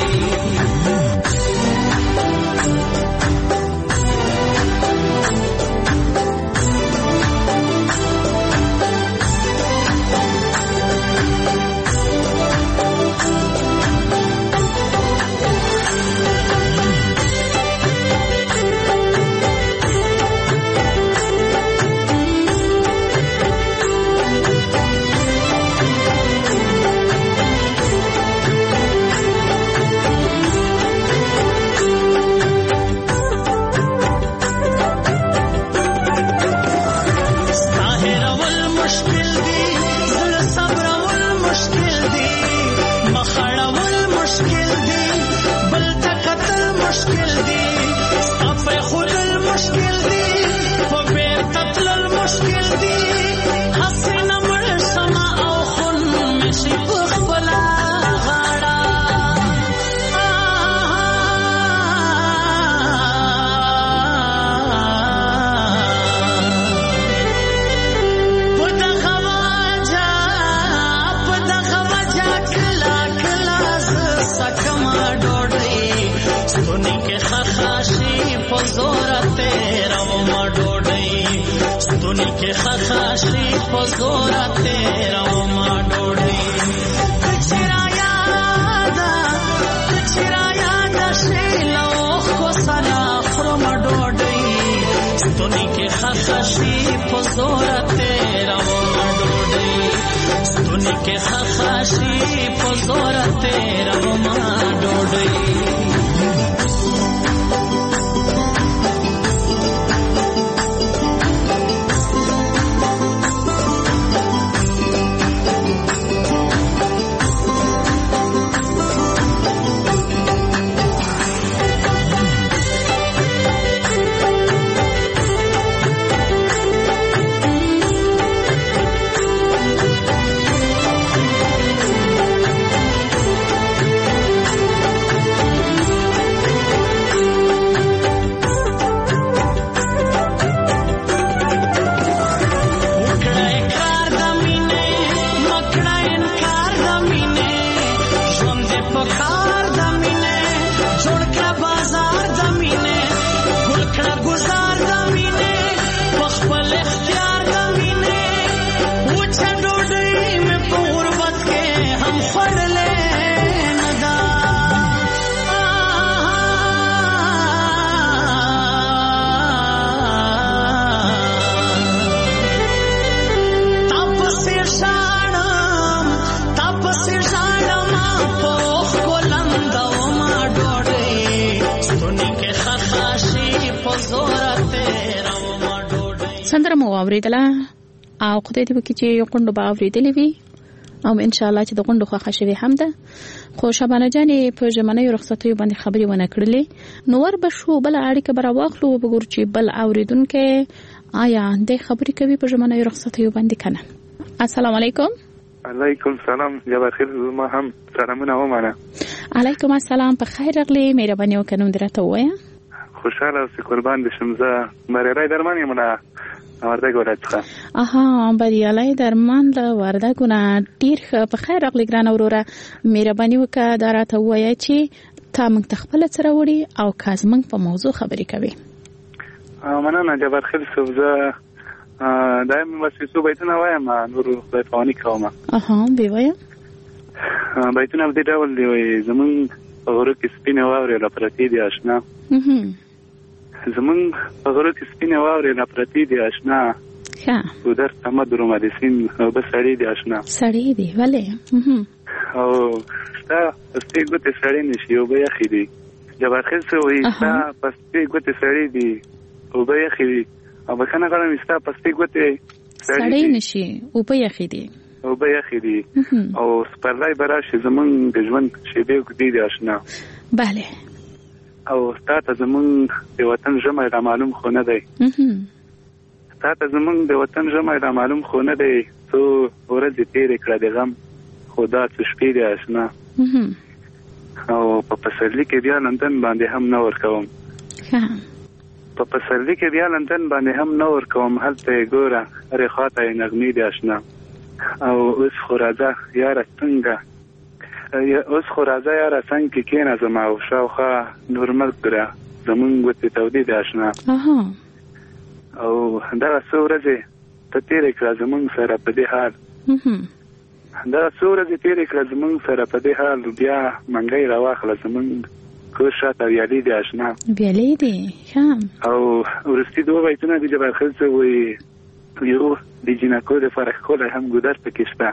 خخاشي په زور تېروم ډوډۍ چې را یاده چې را یاده شي لوخ کو سلا خرم ډوډۍ ستوني کې خخاشي په زور تېروم ډوډۍ ستوني کې خخاشي په زور تېروم ډوډۍ سندره مو واوریدله او خدای دې وکړي چې یو کونډه به اورېدلې وي او ان شاء الله چې د کونډو خوښه شوې هم ده خو شبانه جانې په ژمنیو رخصتیو باندې خبرې ونه کړلې نو ور به شو بله اړیکه به راواخلو وګورو چې بل اورېدونکی آیا دې خبرې کوي په ژمنیو رخصتیو باندې که نه. السلام علیکم. علیکم سلام. جبار خیر زما هم سلامونه ومنه. علیکم السلام. په خیر راغلی. مهرباني وکړه نوم دې راته ووایه. خوشحاله اوسې قربان دې شم. زه بریالی درمان یم له وردګ ولایت څخه. اها بریالی درمان له وردګ نه. ډېر ښه. په خیر راغلی ګرانه وروره. مهرباني وکړه دا راته ووایه چې تا موږ ته خپله څه راوړي او که زموږ په موضوع خبرې کوي. مننه جبار خیر صاحب. زه دا بس څو بیتونه وایم نور خدای پوانی کوم. اها بې وایه. بیتونه په دې ډول دی وایي زمونږ په غرو کې سپینې واورې را پرتې دي اشنا. زمونږ په غرو کې سپینې واورې را پرتې دي اشنا. ښه. ودر تمه درومه د سیند اوبه سړې دي اشنا. سړې دي ولې؟ او ستا پستې ګوتې سړې نه شي اوبه یخې دي. جبار خیر صاحب وایي ستا پستې ګوتې سړې دي اوبه یخې دي او بکنه غواړم ستا پستې ګوتې سړی نشي او په یخې دي او په یخې دي او سپرلی به راشي زمونږ د ژوند شېبې اوږدې دي اشنا. بله. او ستا ته زمونږ د وطن ژمی را معلوم خو نه دی ستا ته زمونږ د وطن ژمی را معلوم خو نه دی څو ورځې تېرې کړه د غم خو دا څه شپې دي اشنا. او په پسرلي کې بیا لندن باندې هم نه ورکوم په پسرلي کې بیا لندن باندې هم نه ورکوم هلته یې ګوره هرې خوا ته یې نغمې دي اشنا. او اوس خو راځه یاره څنګه اوس خو راځه یاره څنګ کې کېنه زما او شاوخوا نور مه ګوره زمونږ ګوتې تودې دي اشنا. او دغه څو ورځې ته تېرې کړه زمونږ سره په دې حال دغه څو ورځې تېرې کړه زمونږ سره په دې حال بیا منګۍ راواخله زمونږ کور شاته ویالې دي اشنا. ویالې دي او وروستي دوه بیتونه دي جبار خیل څه وایي یو د جینکو دپاره ښکلی هم ګودر پکې شته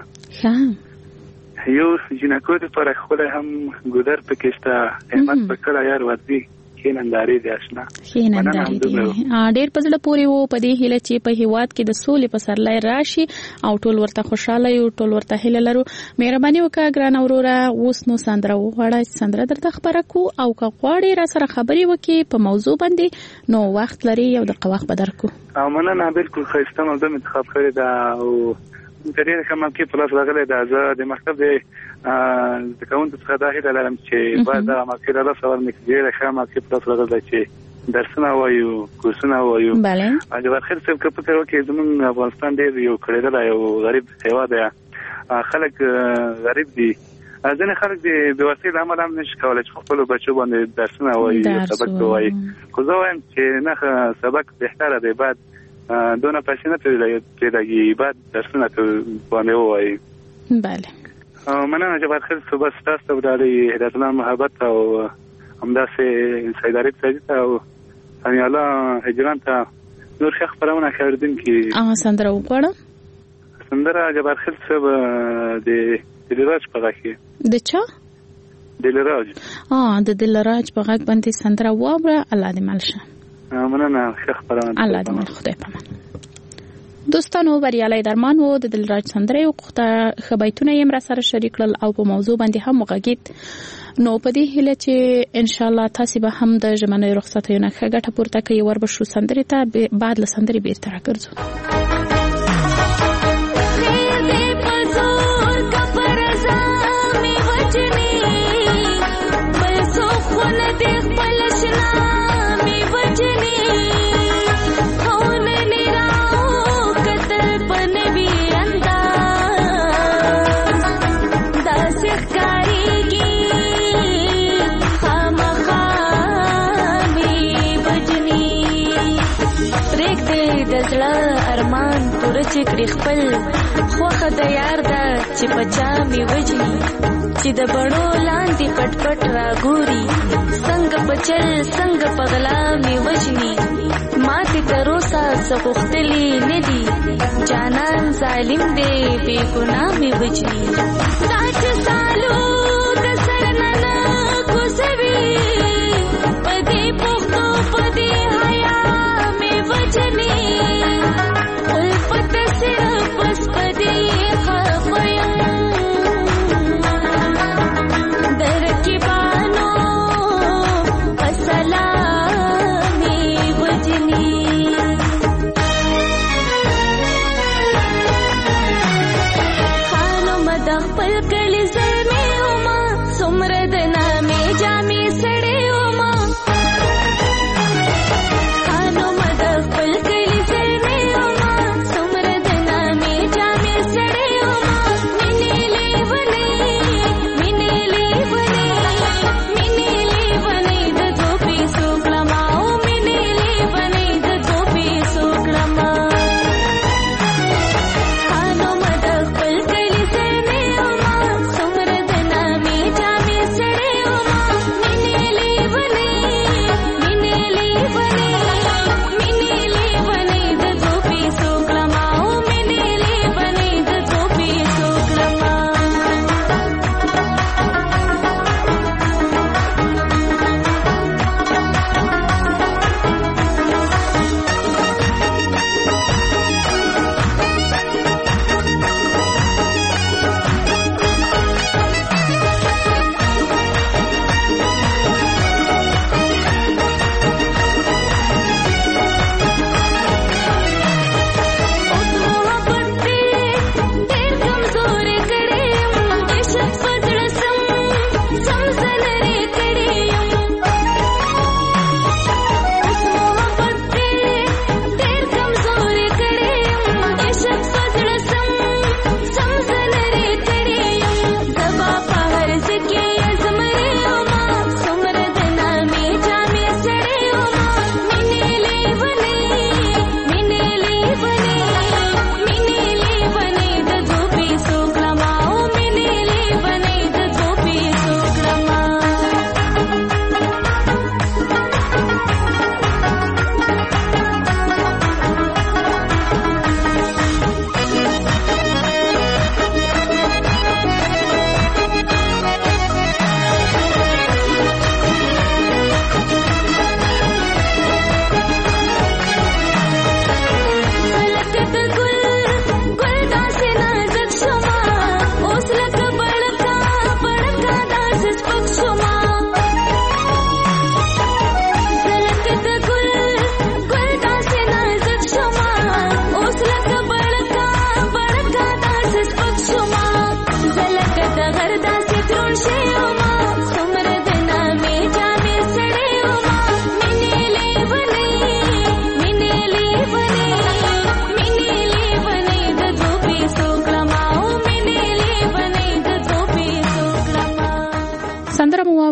یو جینکو دپاره ښکلی هم ګودر پکې شته همت په کړه یار ورځي ښې نندارې دي اشنا. ښې نندارې دي ډېر په زړه پورې و په دې هیله چې په هېواد کې د سولې پسرلی راشي او ټول ورته خوشحاله یو ټول ورته هیله لرو. مهرباني وکړه ګرانه وروره اوس نو سندره وغواړه چې سندره درته خپره کړو او که غواړې را سره خبرې وکړې په موضوع باندې نو وخت لري یو دقیقه وخت به درکړو. او مننه بلکل ښایسته موضوع مې انتخاب کړې ده او د ډېر ښه موقع په لاس راغلی ده. زه د مکتب د زده کوونکو څخه دا هیله لرم چې باید دغه موقع له لاسه ورنکړي. ډېره ښه موقع په لاس راغلی ده چې درسونه وایو کورسونه وایو. جواد خیر صاحب که فکر وکړې زموږ افغانستان ډېر یو کړېدلی یو غریب هېواد دی خلک غریب دي ځینې خلک د بېوسۍ له امله هم نشي کولی چې خپلو بچو باندې درسونه وایي سبق به وایي خو زه وایم چې نه سبق بهتره دی باید دونه پیسې نه پرېږدي باید درسونه باندې ووایي. بله مننه جبار خیل صبح ستاسو ته ډالۍ هدایت الله محبت او همداسې سید عریف سعدي ته او ثانیه الله هجران ته نور ښه خپرونه ښه اورېدونکي. سندره وغواړم. سندره جبار خیل صاحب د دلراج په غږ کې. د چا؟ دلراج. د دلراج په غږ باندې سندره واوره. الله دې مل شه. مننه ښه خپرونه. الله دې مل خدای پامان. دوستانو بریالي درمان وو د دلراج سندره یو وخته خبرونه یې مرا سره شریک کړل او په موضوع باندې هم وغږید. نو په دې هیله چې ان شاء الله تاسو به هم د ژمنې رخصتیونه ښه ګټه پورته کوي ور بشو سندره ته بعد له سندرې بیرته راګرځو. چې کړي خپل خوخه د یار ده چې پچا می وجني چې د بڼو لاندې پټ پټ راګوري څنګه پچل څنګه پغلا می وجني ماته تروسا سغختلی ندی جانان ظالم دی بے ګناه می وجني دا چې سالو د سرننا کوسوي پدې پختو پدې حیا می وجني پل کلی زر میں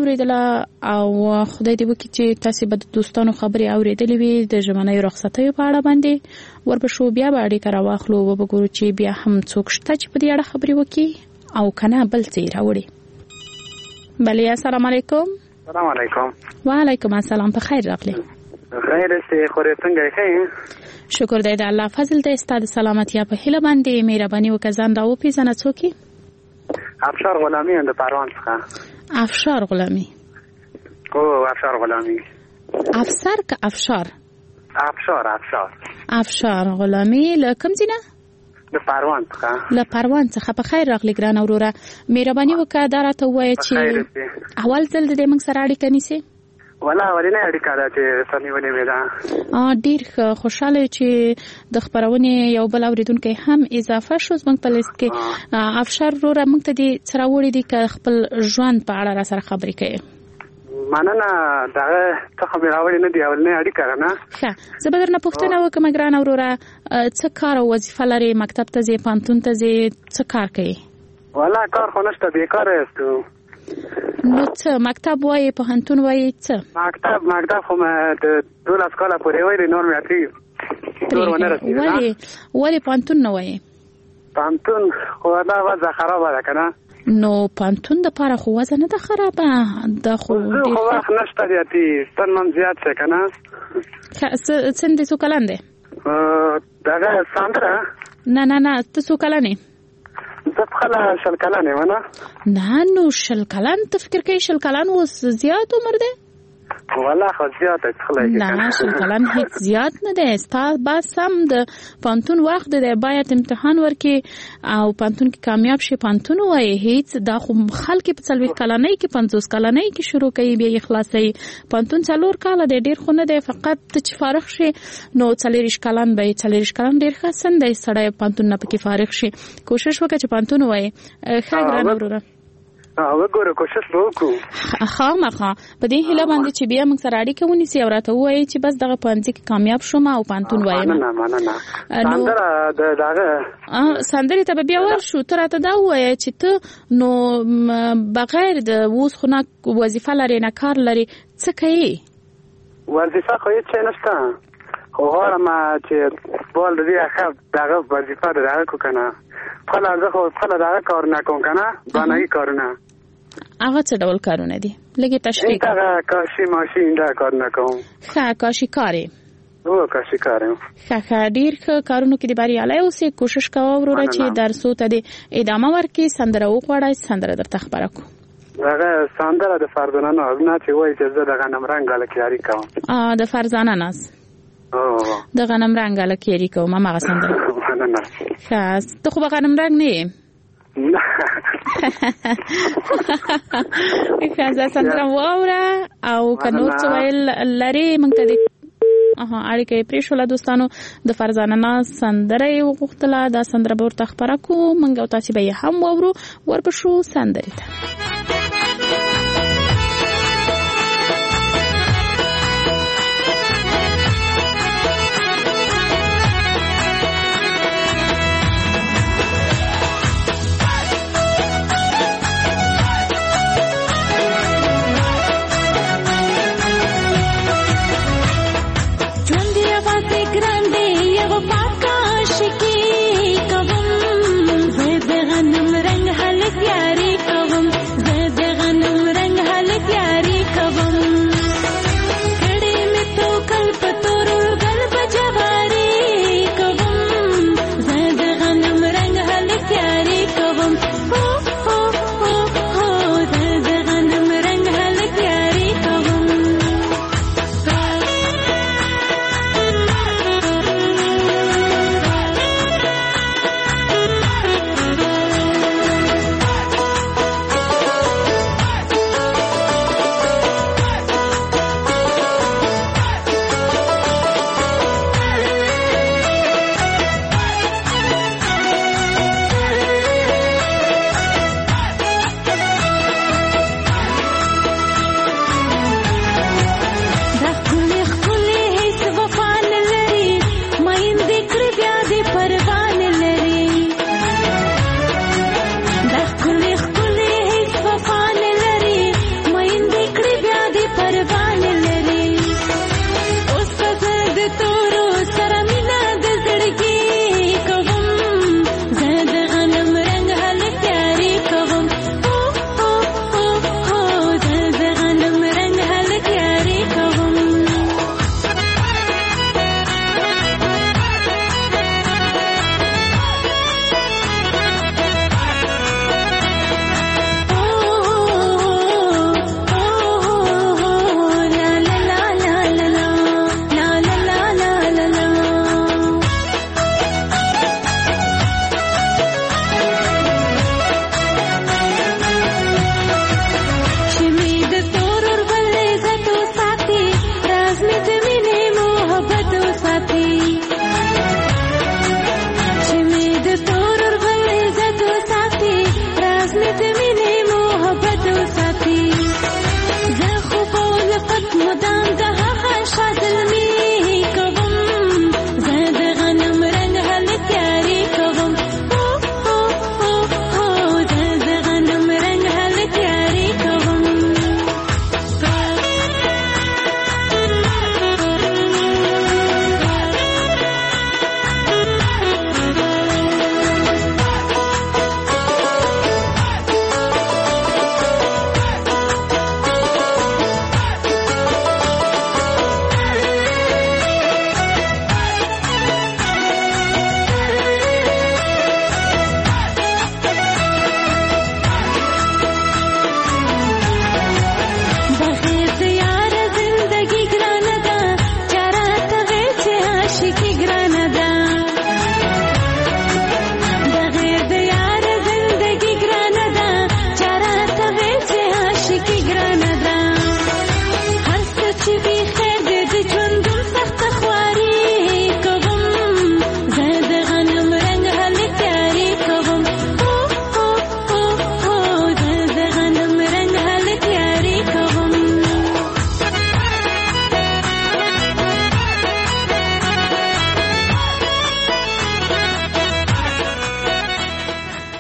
واوریدله او خدای دې وکړي چې تاسو به د دوستانو خبرې اوریدلې وي د ژمنیو رخصتیو په اړه باندې ورپسې بیا به اړیکه راواخلو او وګورو چې بیا هم څوک شته چې په دې اړه خبرې وکړي او کنه بل څه یې راوړي. بله السلام علیکم. السلام علیکم. وعلیکم السلام. په خیر راغلی. خیر استې خورې څنګه ښه؟ شکر دی د الله فضل دی. ستا د سلامتیا په هیله باندې مهرباني وکړه ځان راوپېژنه څوک یې؟ افشار غلامی د پروان څخه. افشار غلامی. او افشار غلامی. افسر که افشار؟ افشار افشار. افشار غلامی له کوم ځای نه؟ د پروان څخه. له پروان څخه. په خیر راغلی ګرانه وروره. مهرباني وکړه دا راته ووایه چې اول ځل د دې موږ سره اړیکه نیسې؟ ولا ورینه اړیکه ده چې سنیونې مې ده. ډېر خوشحاله چې د خپرونې یو بل اورېدونکی هم اضافه شو زموږ په لیست کې. افشار وروره موږ ته دې څه راوړي دي که خپل ژوند په اړه را سره خبرې کوې؟ مننه دغه څه خبرې راوړي نه دي اولنۍ اړیکه ده نه. ښه زه به درنه پوښتنه وکړم ګرانه وروره څه کار او وظیفه لرې؟ مکتب ته ځې پوهنتون ته ځې څه کار کوې؟ والا کار خو نشته بیکاره یاستو. نو څه مکتب وایې پوهنتون وایې څه؟ مکتب مکتب خو د دولس کاله پورې وایي نور مې اتري نور ونه رسېږي. ولې ولې پوهنتون نه وایې؟ پوهنتون خو دا وضع خرابه ده که نه. نو پوهنتون دپاره خو وضع نه ده خرابه دا خو زه خو وخت نشته دی اتي ستن من زیات شي که نه. څنګه څو کلن دی؟ دغه ساندره. نه نه نه ته څو کلن یې؟ زه خپله شل کلن یم نه. نه نو شل کلن ته فکر کوي شل کلن اوس زیات عمر دی؟ والله خو زیات دی. نه شل کلن هیڅ زیات نه دی. ستا بس هم د پوهنتون وخت دی باید امتحان ورکړي او پوهنتون کې کامیاب شي پوهنتون ووایي. هیڅ دا خو خلک په څلوېښت کلنۍ کې پنځوس کلنۍ کې شروع کوي بیا یې خلاصوي. پوهنتون څلور کاله دی ډېر خو نه دی. فقط ته چې فارغ شي نو څلېرویشت کلن به یې. څلېرویشت کلن ډېر ښه سن دی سړی پوهنتون نه پکې فارغ شي. کوشش وکړه چې پوهنتون ووایي. ښه ګرانه وروره وګوره کوشش به وکړو. خامخا په دې هیله باندې چې بیا موږ سره اړیکه ونیسي او راته ووایي چې بس دغه پوهنځي کې کامیاب شوم او پوهنتون وایم. مننه مننه. سندره د دغه سندرې ته به بیا ورشو. ته راته دا ووایه چې ته نو بغیر د اوس خو نه وظیفه لرې نه کار لرې څه کوې؟ وظیفه خو هېڅ شی نشته خو غواړم چې بال د دې ښه دغه وظیفه د دغه کو که نه خپله زه خو خپله دغه کارونه کوم که نه ځانګړي کارونه. هغه څه ډول کارونه دي؟ لږ تشریح کړه. هغه کاشي ماشین دا کارونه کوم. ښه کاشي کار یې؟ هو کاشي کار یم. ښه ښه ډېر ښه کارونو کې د بریالی اوسې. کوشش کوه وروره چې درسو ته دې ادامه ورکړي. سندره وغواړئ سندره درته خپره کړو. هغه سندره د فرزانه ناز نه چې وایي چې زه د غنم رنګ هلکیاري کوم. د فرزانه ناز د غنم رنګ هلکیاري کوم همغه سندره. مننه. ښه ته خو به غنم رنګ نه یې؟ ښه زه سندره واوره او که نور څه ویل لرې موږ ته دې اړیکه یې پرېښوله دوستانو. د فرزانه ناز سندره یې وغوښتله. دا سندره به ورته خپره کړو موږ او تاسې به یې هم واورو. ورپسې سندرې ته غنم رنگ هل پیاری کوم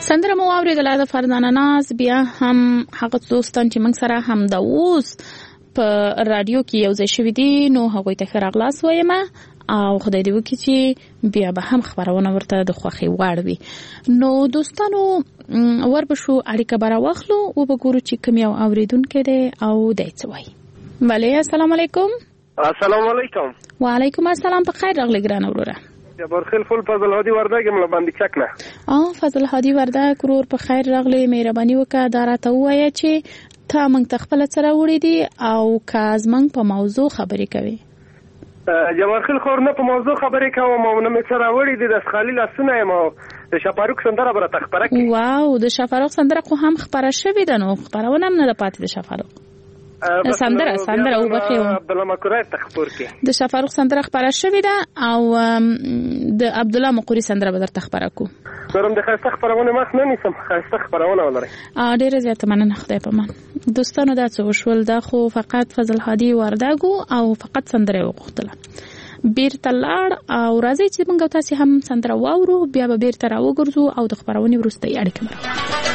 سندره مو اوریدله د فردانه ناز. بیا هم هغه دوستان چې موږ سره هم د اوس په رادیو کې یو ځای شوي دي نو هغوی ته ښه راغلاست وایم او خدای دې وکړي چې بیا به هم خپرونه ورته د خوښۍ وړ وي. نو دوستانو ور به شو اړیکه به راواخلو او به ګورو چې کوم یو اوریدونکی دی او دی څه وایي. بله السلام علیکم. السلام علیکم. وعلیکم السلام. په خیر راغلی ګرانه وروره. جبارخیل فل فضل هادي وردګ یم له باندې چک نه. اه فضل هادي وردګ ورور په خیر راغلی. مهرباني وکړه دا راته ووایه چې تا موږ ته خپله څه راوړي دي او که زموږ په موضوع خبرې کوي. جبارخیل خور نه په موضوع خبرې کوم او نه مې څه راوړي دي. د خالي لاسونه یم او د شفاروق سندره به راته خپره کړي. واو د شفاروق سندره خو هم خپره شوې ده نو خپرونه هم نه ده پاتې د شفاروق سندره سندره او بخیو عبدالله مقری تخبر کې د شفاروق سندره خبره شوې ده او د عبدالله مقری سندره به درته خبره کو. زرم د خاصه خبرونه مخ نه نیسم. خاصه خبرونه ولري. ا ډیره زیاته مننه خدای په مان. دوستانو دا څه وشول دا خو فقط فضل هادي وردګو او فقط سندره وغوښتله. بیرته لاړ او راځي چې موږ تاسو هم سندره واورو بیا به بیرته راوګرځو او د خبرونې وروسته اړیکه مرو.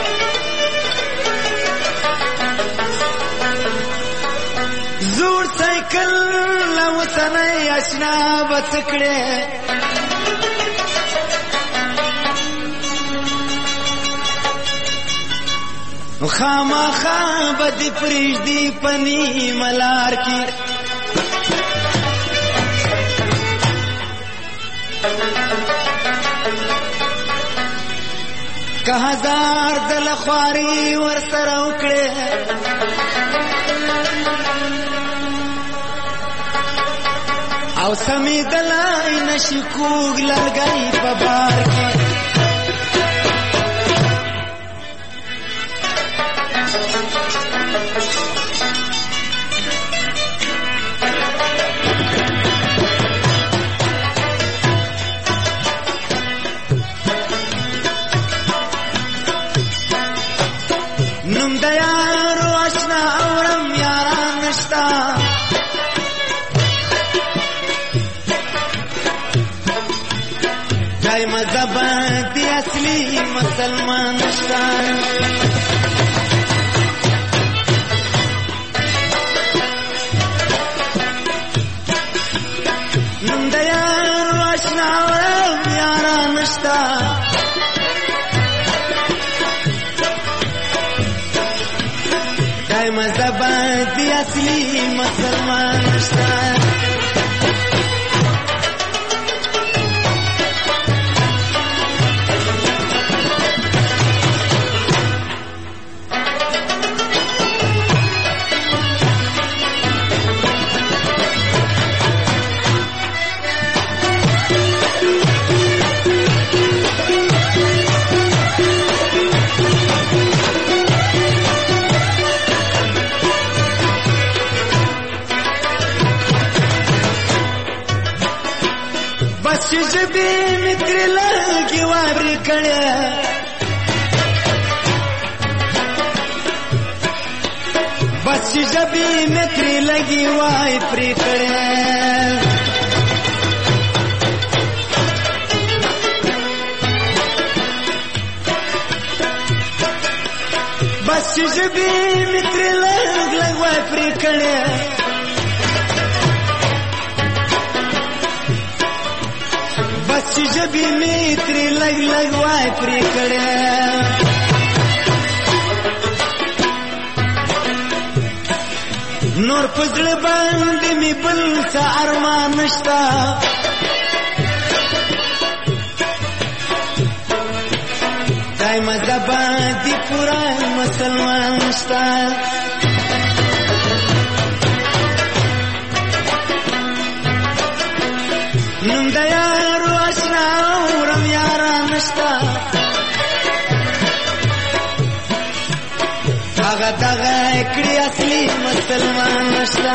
زور سایکل لو سنای اشنا بسکړه خامخا بد پرېږدي پنی ملار کې که هزار دل خواري ور سره وکړه او سمی دلای نشی کوگ لرگئی پا بار کی نم دیارو اشنا اورم یاران نشتا دای مذهب دی اصلی مسلمان شان نم دیار واشنا ورم یاران نشتا دای مذهب دی اصلی مسلمان شان جبی متر لگی واری کڑے بس جبی متر لگی وای پری کڑے بس جبی متر لگ لگ وای پری کڑے بس جبی میتری لگ لگ وای پری کڑے نور پزړ باندې می بل څه ارمان نشتا دای مذهب دی پورا مسلمان نشتا نم دیار واشنا ورم یاران نشتا هغه دغه کړي اصلي مسلمان نشتا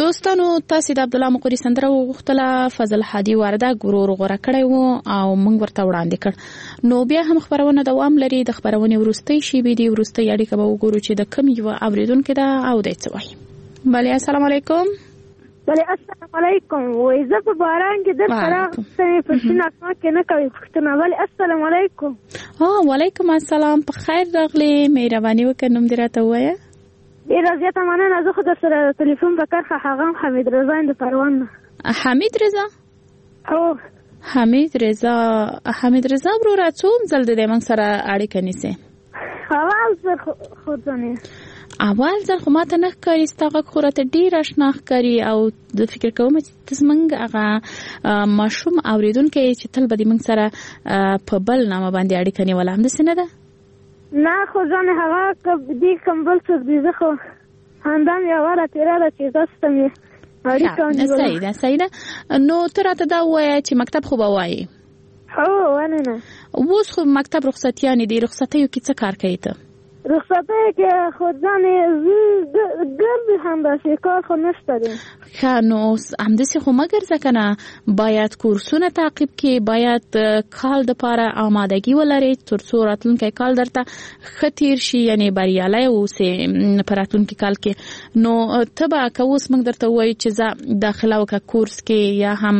دوستانو تاسو د عبد الله مقری سندره وغوښتله فضل حادي وارده ګورور غوړه کړی وو او موږ ورته وړاندې کړ نو بیا هم خبرونه دوام لري د خبرونه ورستۍ شي به دی ورستۍ اړیکه به وګورو چې د کم یو اوریدونکو دا او د څه وایي بله السلام علیکم بله السلام علیکم وای زه په باران کې در سره سمې پښتنه اسما کې نه کوي پښتنه بله السلام علیکم ها وعلیکم السلام په خیر راغلی مهرباني وکړه نوم دې راته ووایه ډېره زیاته مننه زه خو در سره تلیفون په کرښه هغه هم حمید رضا یم د پروان نه حمید رضا هو حمید رضا حمید رضا وروره څو ځل د دې موږ سره اړیکه نیسې اول ځل خو ځانې اول ځل خو ماته نه ښکاري ستا غږ خو راته ډېر اشنا ښکاري او د فکر کوم چې ته زموږ هغه ماشوم اورېدونکی چې تل به د موږ سره په بل نامه باندې اړیکه نیوله همداسې نه ده نه خو ځانې هغه دې کوم بل څوک دی زه خو همدا مې اوله تېره ده چې تاسو ته مې اړیکه ونیوله صحیح ده صحیح ده نو ته راته دا ووایه چې مکتب خو به وایې هو ولې نه اوس خو مکتب رخصتیانې دي رخصتیو کې څه کار کوي ته رخصتیو کې خو ځانې ګرځي همداسې کار خو نشته دی ښه نو همداسې خو مه ګرځه که نه باید کورسونه تعقیب کړې باید کال دپاره آمادګي ولرې تر څو راتلونکی کال درته ښه تېر شي یعنې بریالی اوسې په راتلونکي کال کې نو ته به که اوس موږ درته ووایو چې ځه داخله وکړه کورس کې یا هم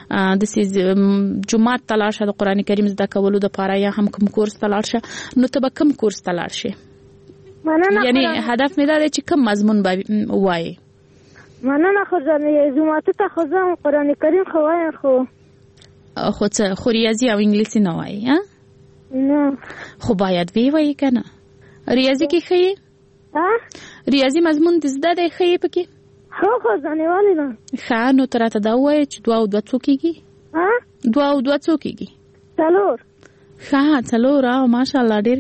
داسې جومات ته لاړ شه د قرآن کریم زده کولو دپاره یا هم کوم کورس ته لاړ شه نو ته به کوم کورس ته لاړ شې یعنی هدف مې دا دی چې کوم مضمون به وایې مننه خو ځانې جوماتو ته خو ځم قرآن کریم خو وایم خو خو څه خو ریاضي او انګلیسي نه وایې نه خو باید ویې وایې که نه ریاضي کې ښه یې ریاضي مضمون دې زده دی ښه یې پکې هو خو ځانې ولې نه ښه نو ته راته دا ووایې چې دوه او دوه څو کېږي دوه او دوه څو کېږي څلور ښه څلور او ماشاءالله ډېر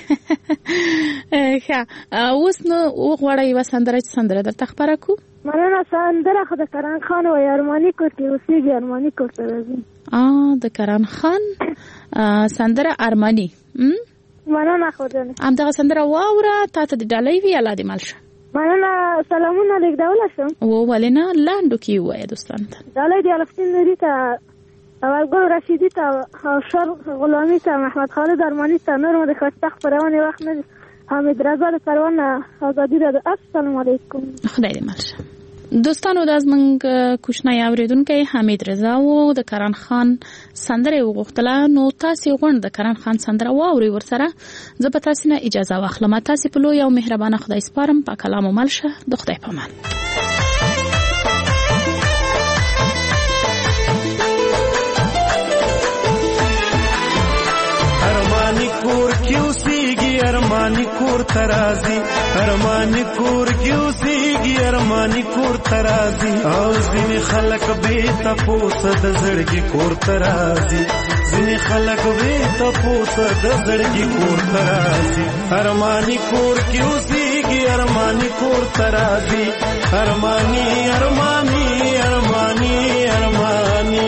ښه ښه اوس نو وغواړه یوه سندره چې سندره درته خپره کړو مننه سندره خو د کران خان وایي ارماني کور کې اوسېږي ارماني کور ته راځي د کران خان سندره ارماني مننه خو ځانې همدغه سندره واوره تا ته د ډالۍ وي الله دې مل شه مننه سلامونه لېږدولی شم و ولې نه لنډو کې ووایه دوستانو ته ډالۍ د الفسین نوري ته اولګل رشیدي ته او شر غلامي ته محمد خالد ارماني ته نور مو د ښایسته خپرونې وخت نه حمید رضا د پروان ازادي راډیو السلام علیکم خدای دې مل شه دوستانو دا زموږ کوچنی اورېدونکی حمید رضا و د کران خان سندره یې وغوښتله نو تاسې غواړئ د کران خان سندره واورئ ورسره زه به تاسې نه اجازه واخلم تاسې په لوی او مهربانه خدای سپارم په کلام و مل شه د خدای په امان کور کیوسیږي ارمانی کور ترازی ارمانی کور کیوسیږي ارمانی کور ترازی او ځینې خلک به تاسو د زړګي کور ترازی ځینې خلک به تاسو د زړګي کور ترازی ارمانی کور کیوسیږي ارمانی کور ترازی ارمانی ارمانی ارمانی ارمانی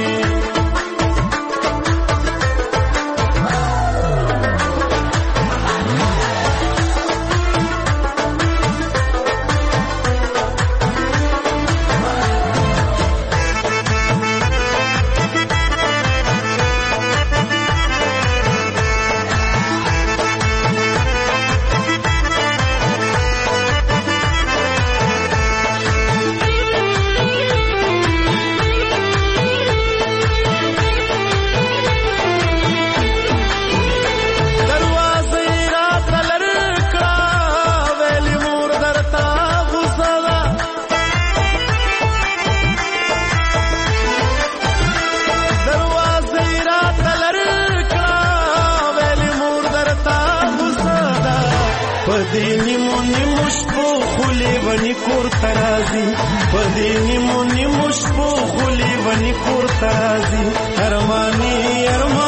کور ترازی پدې نیمو نیمو شپو خولي ونی کور ترازی ارمانی ارمانی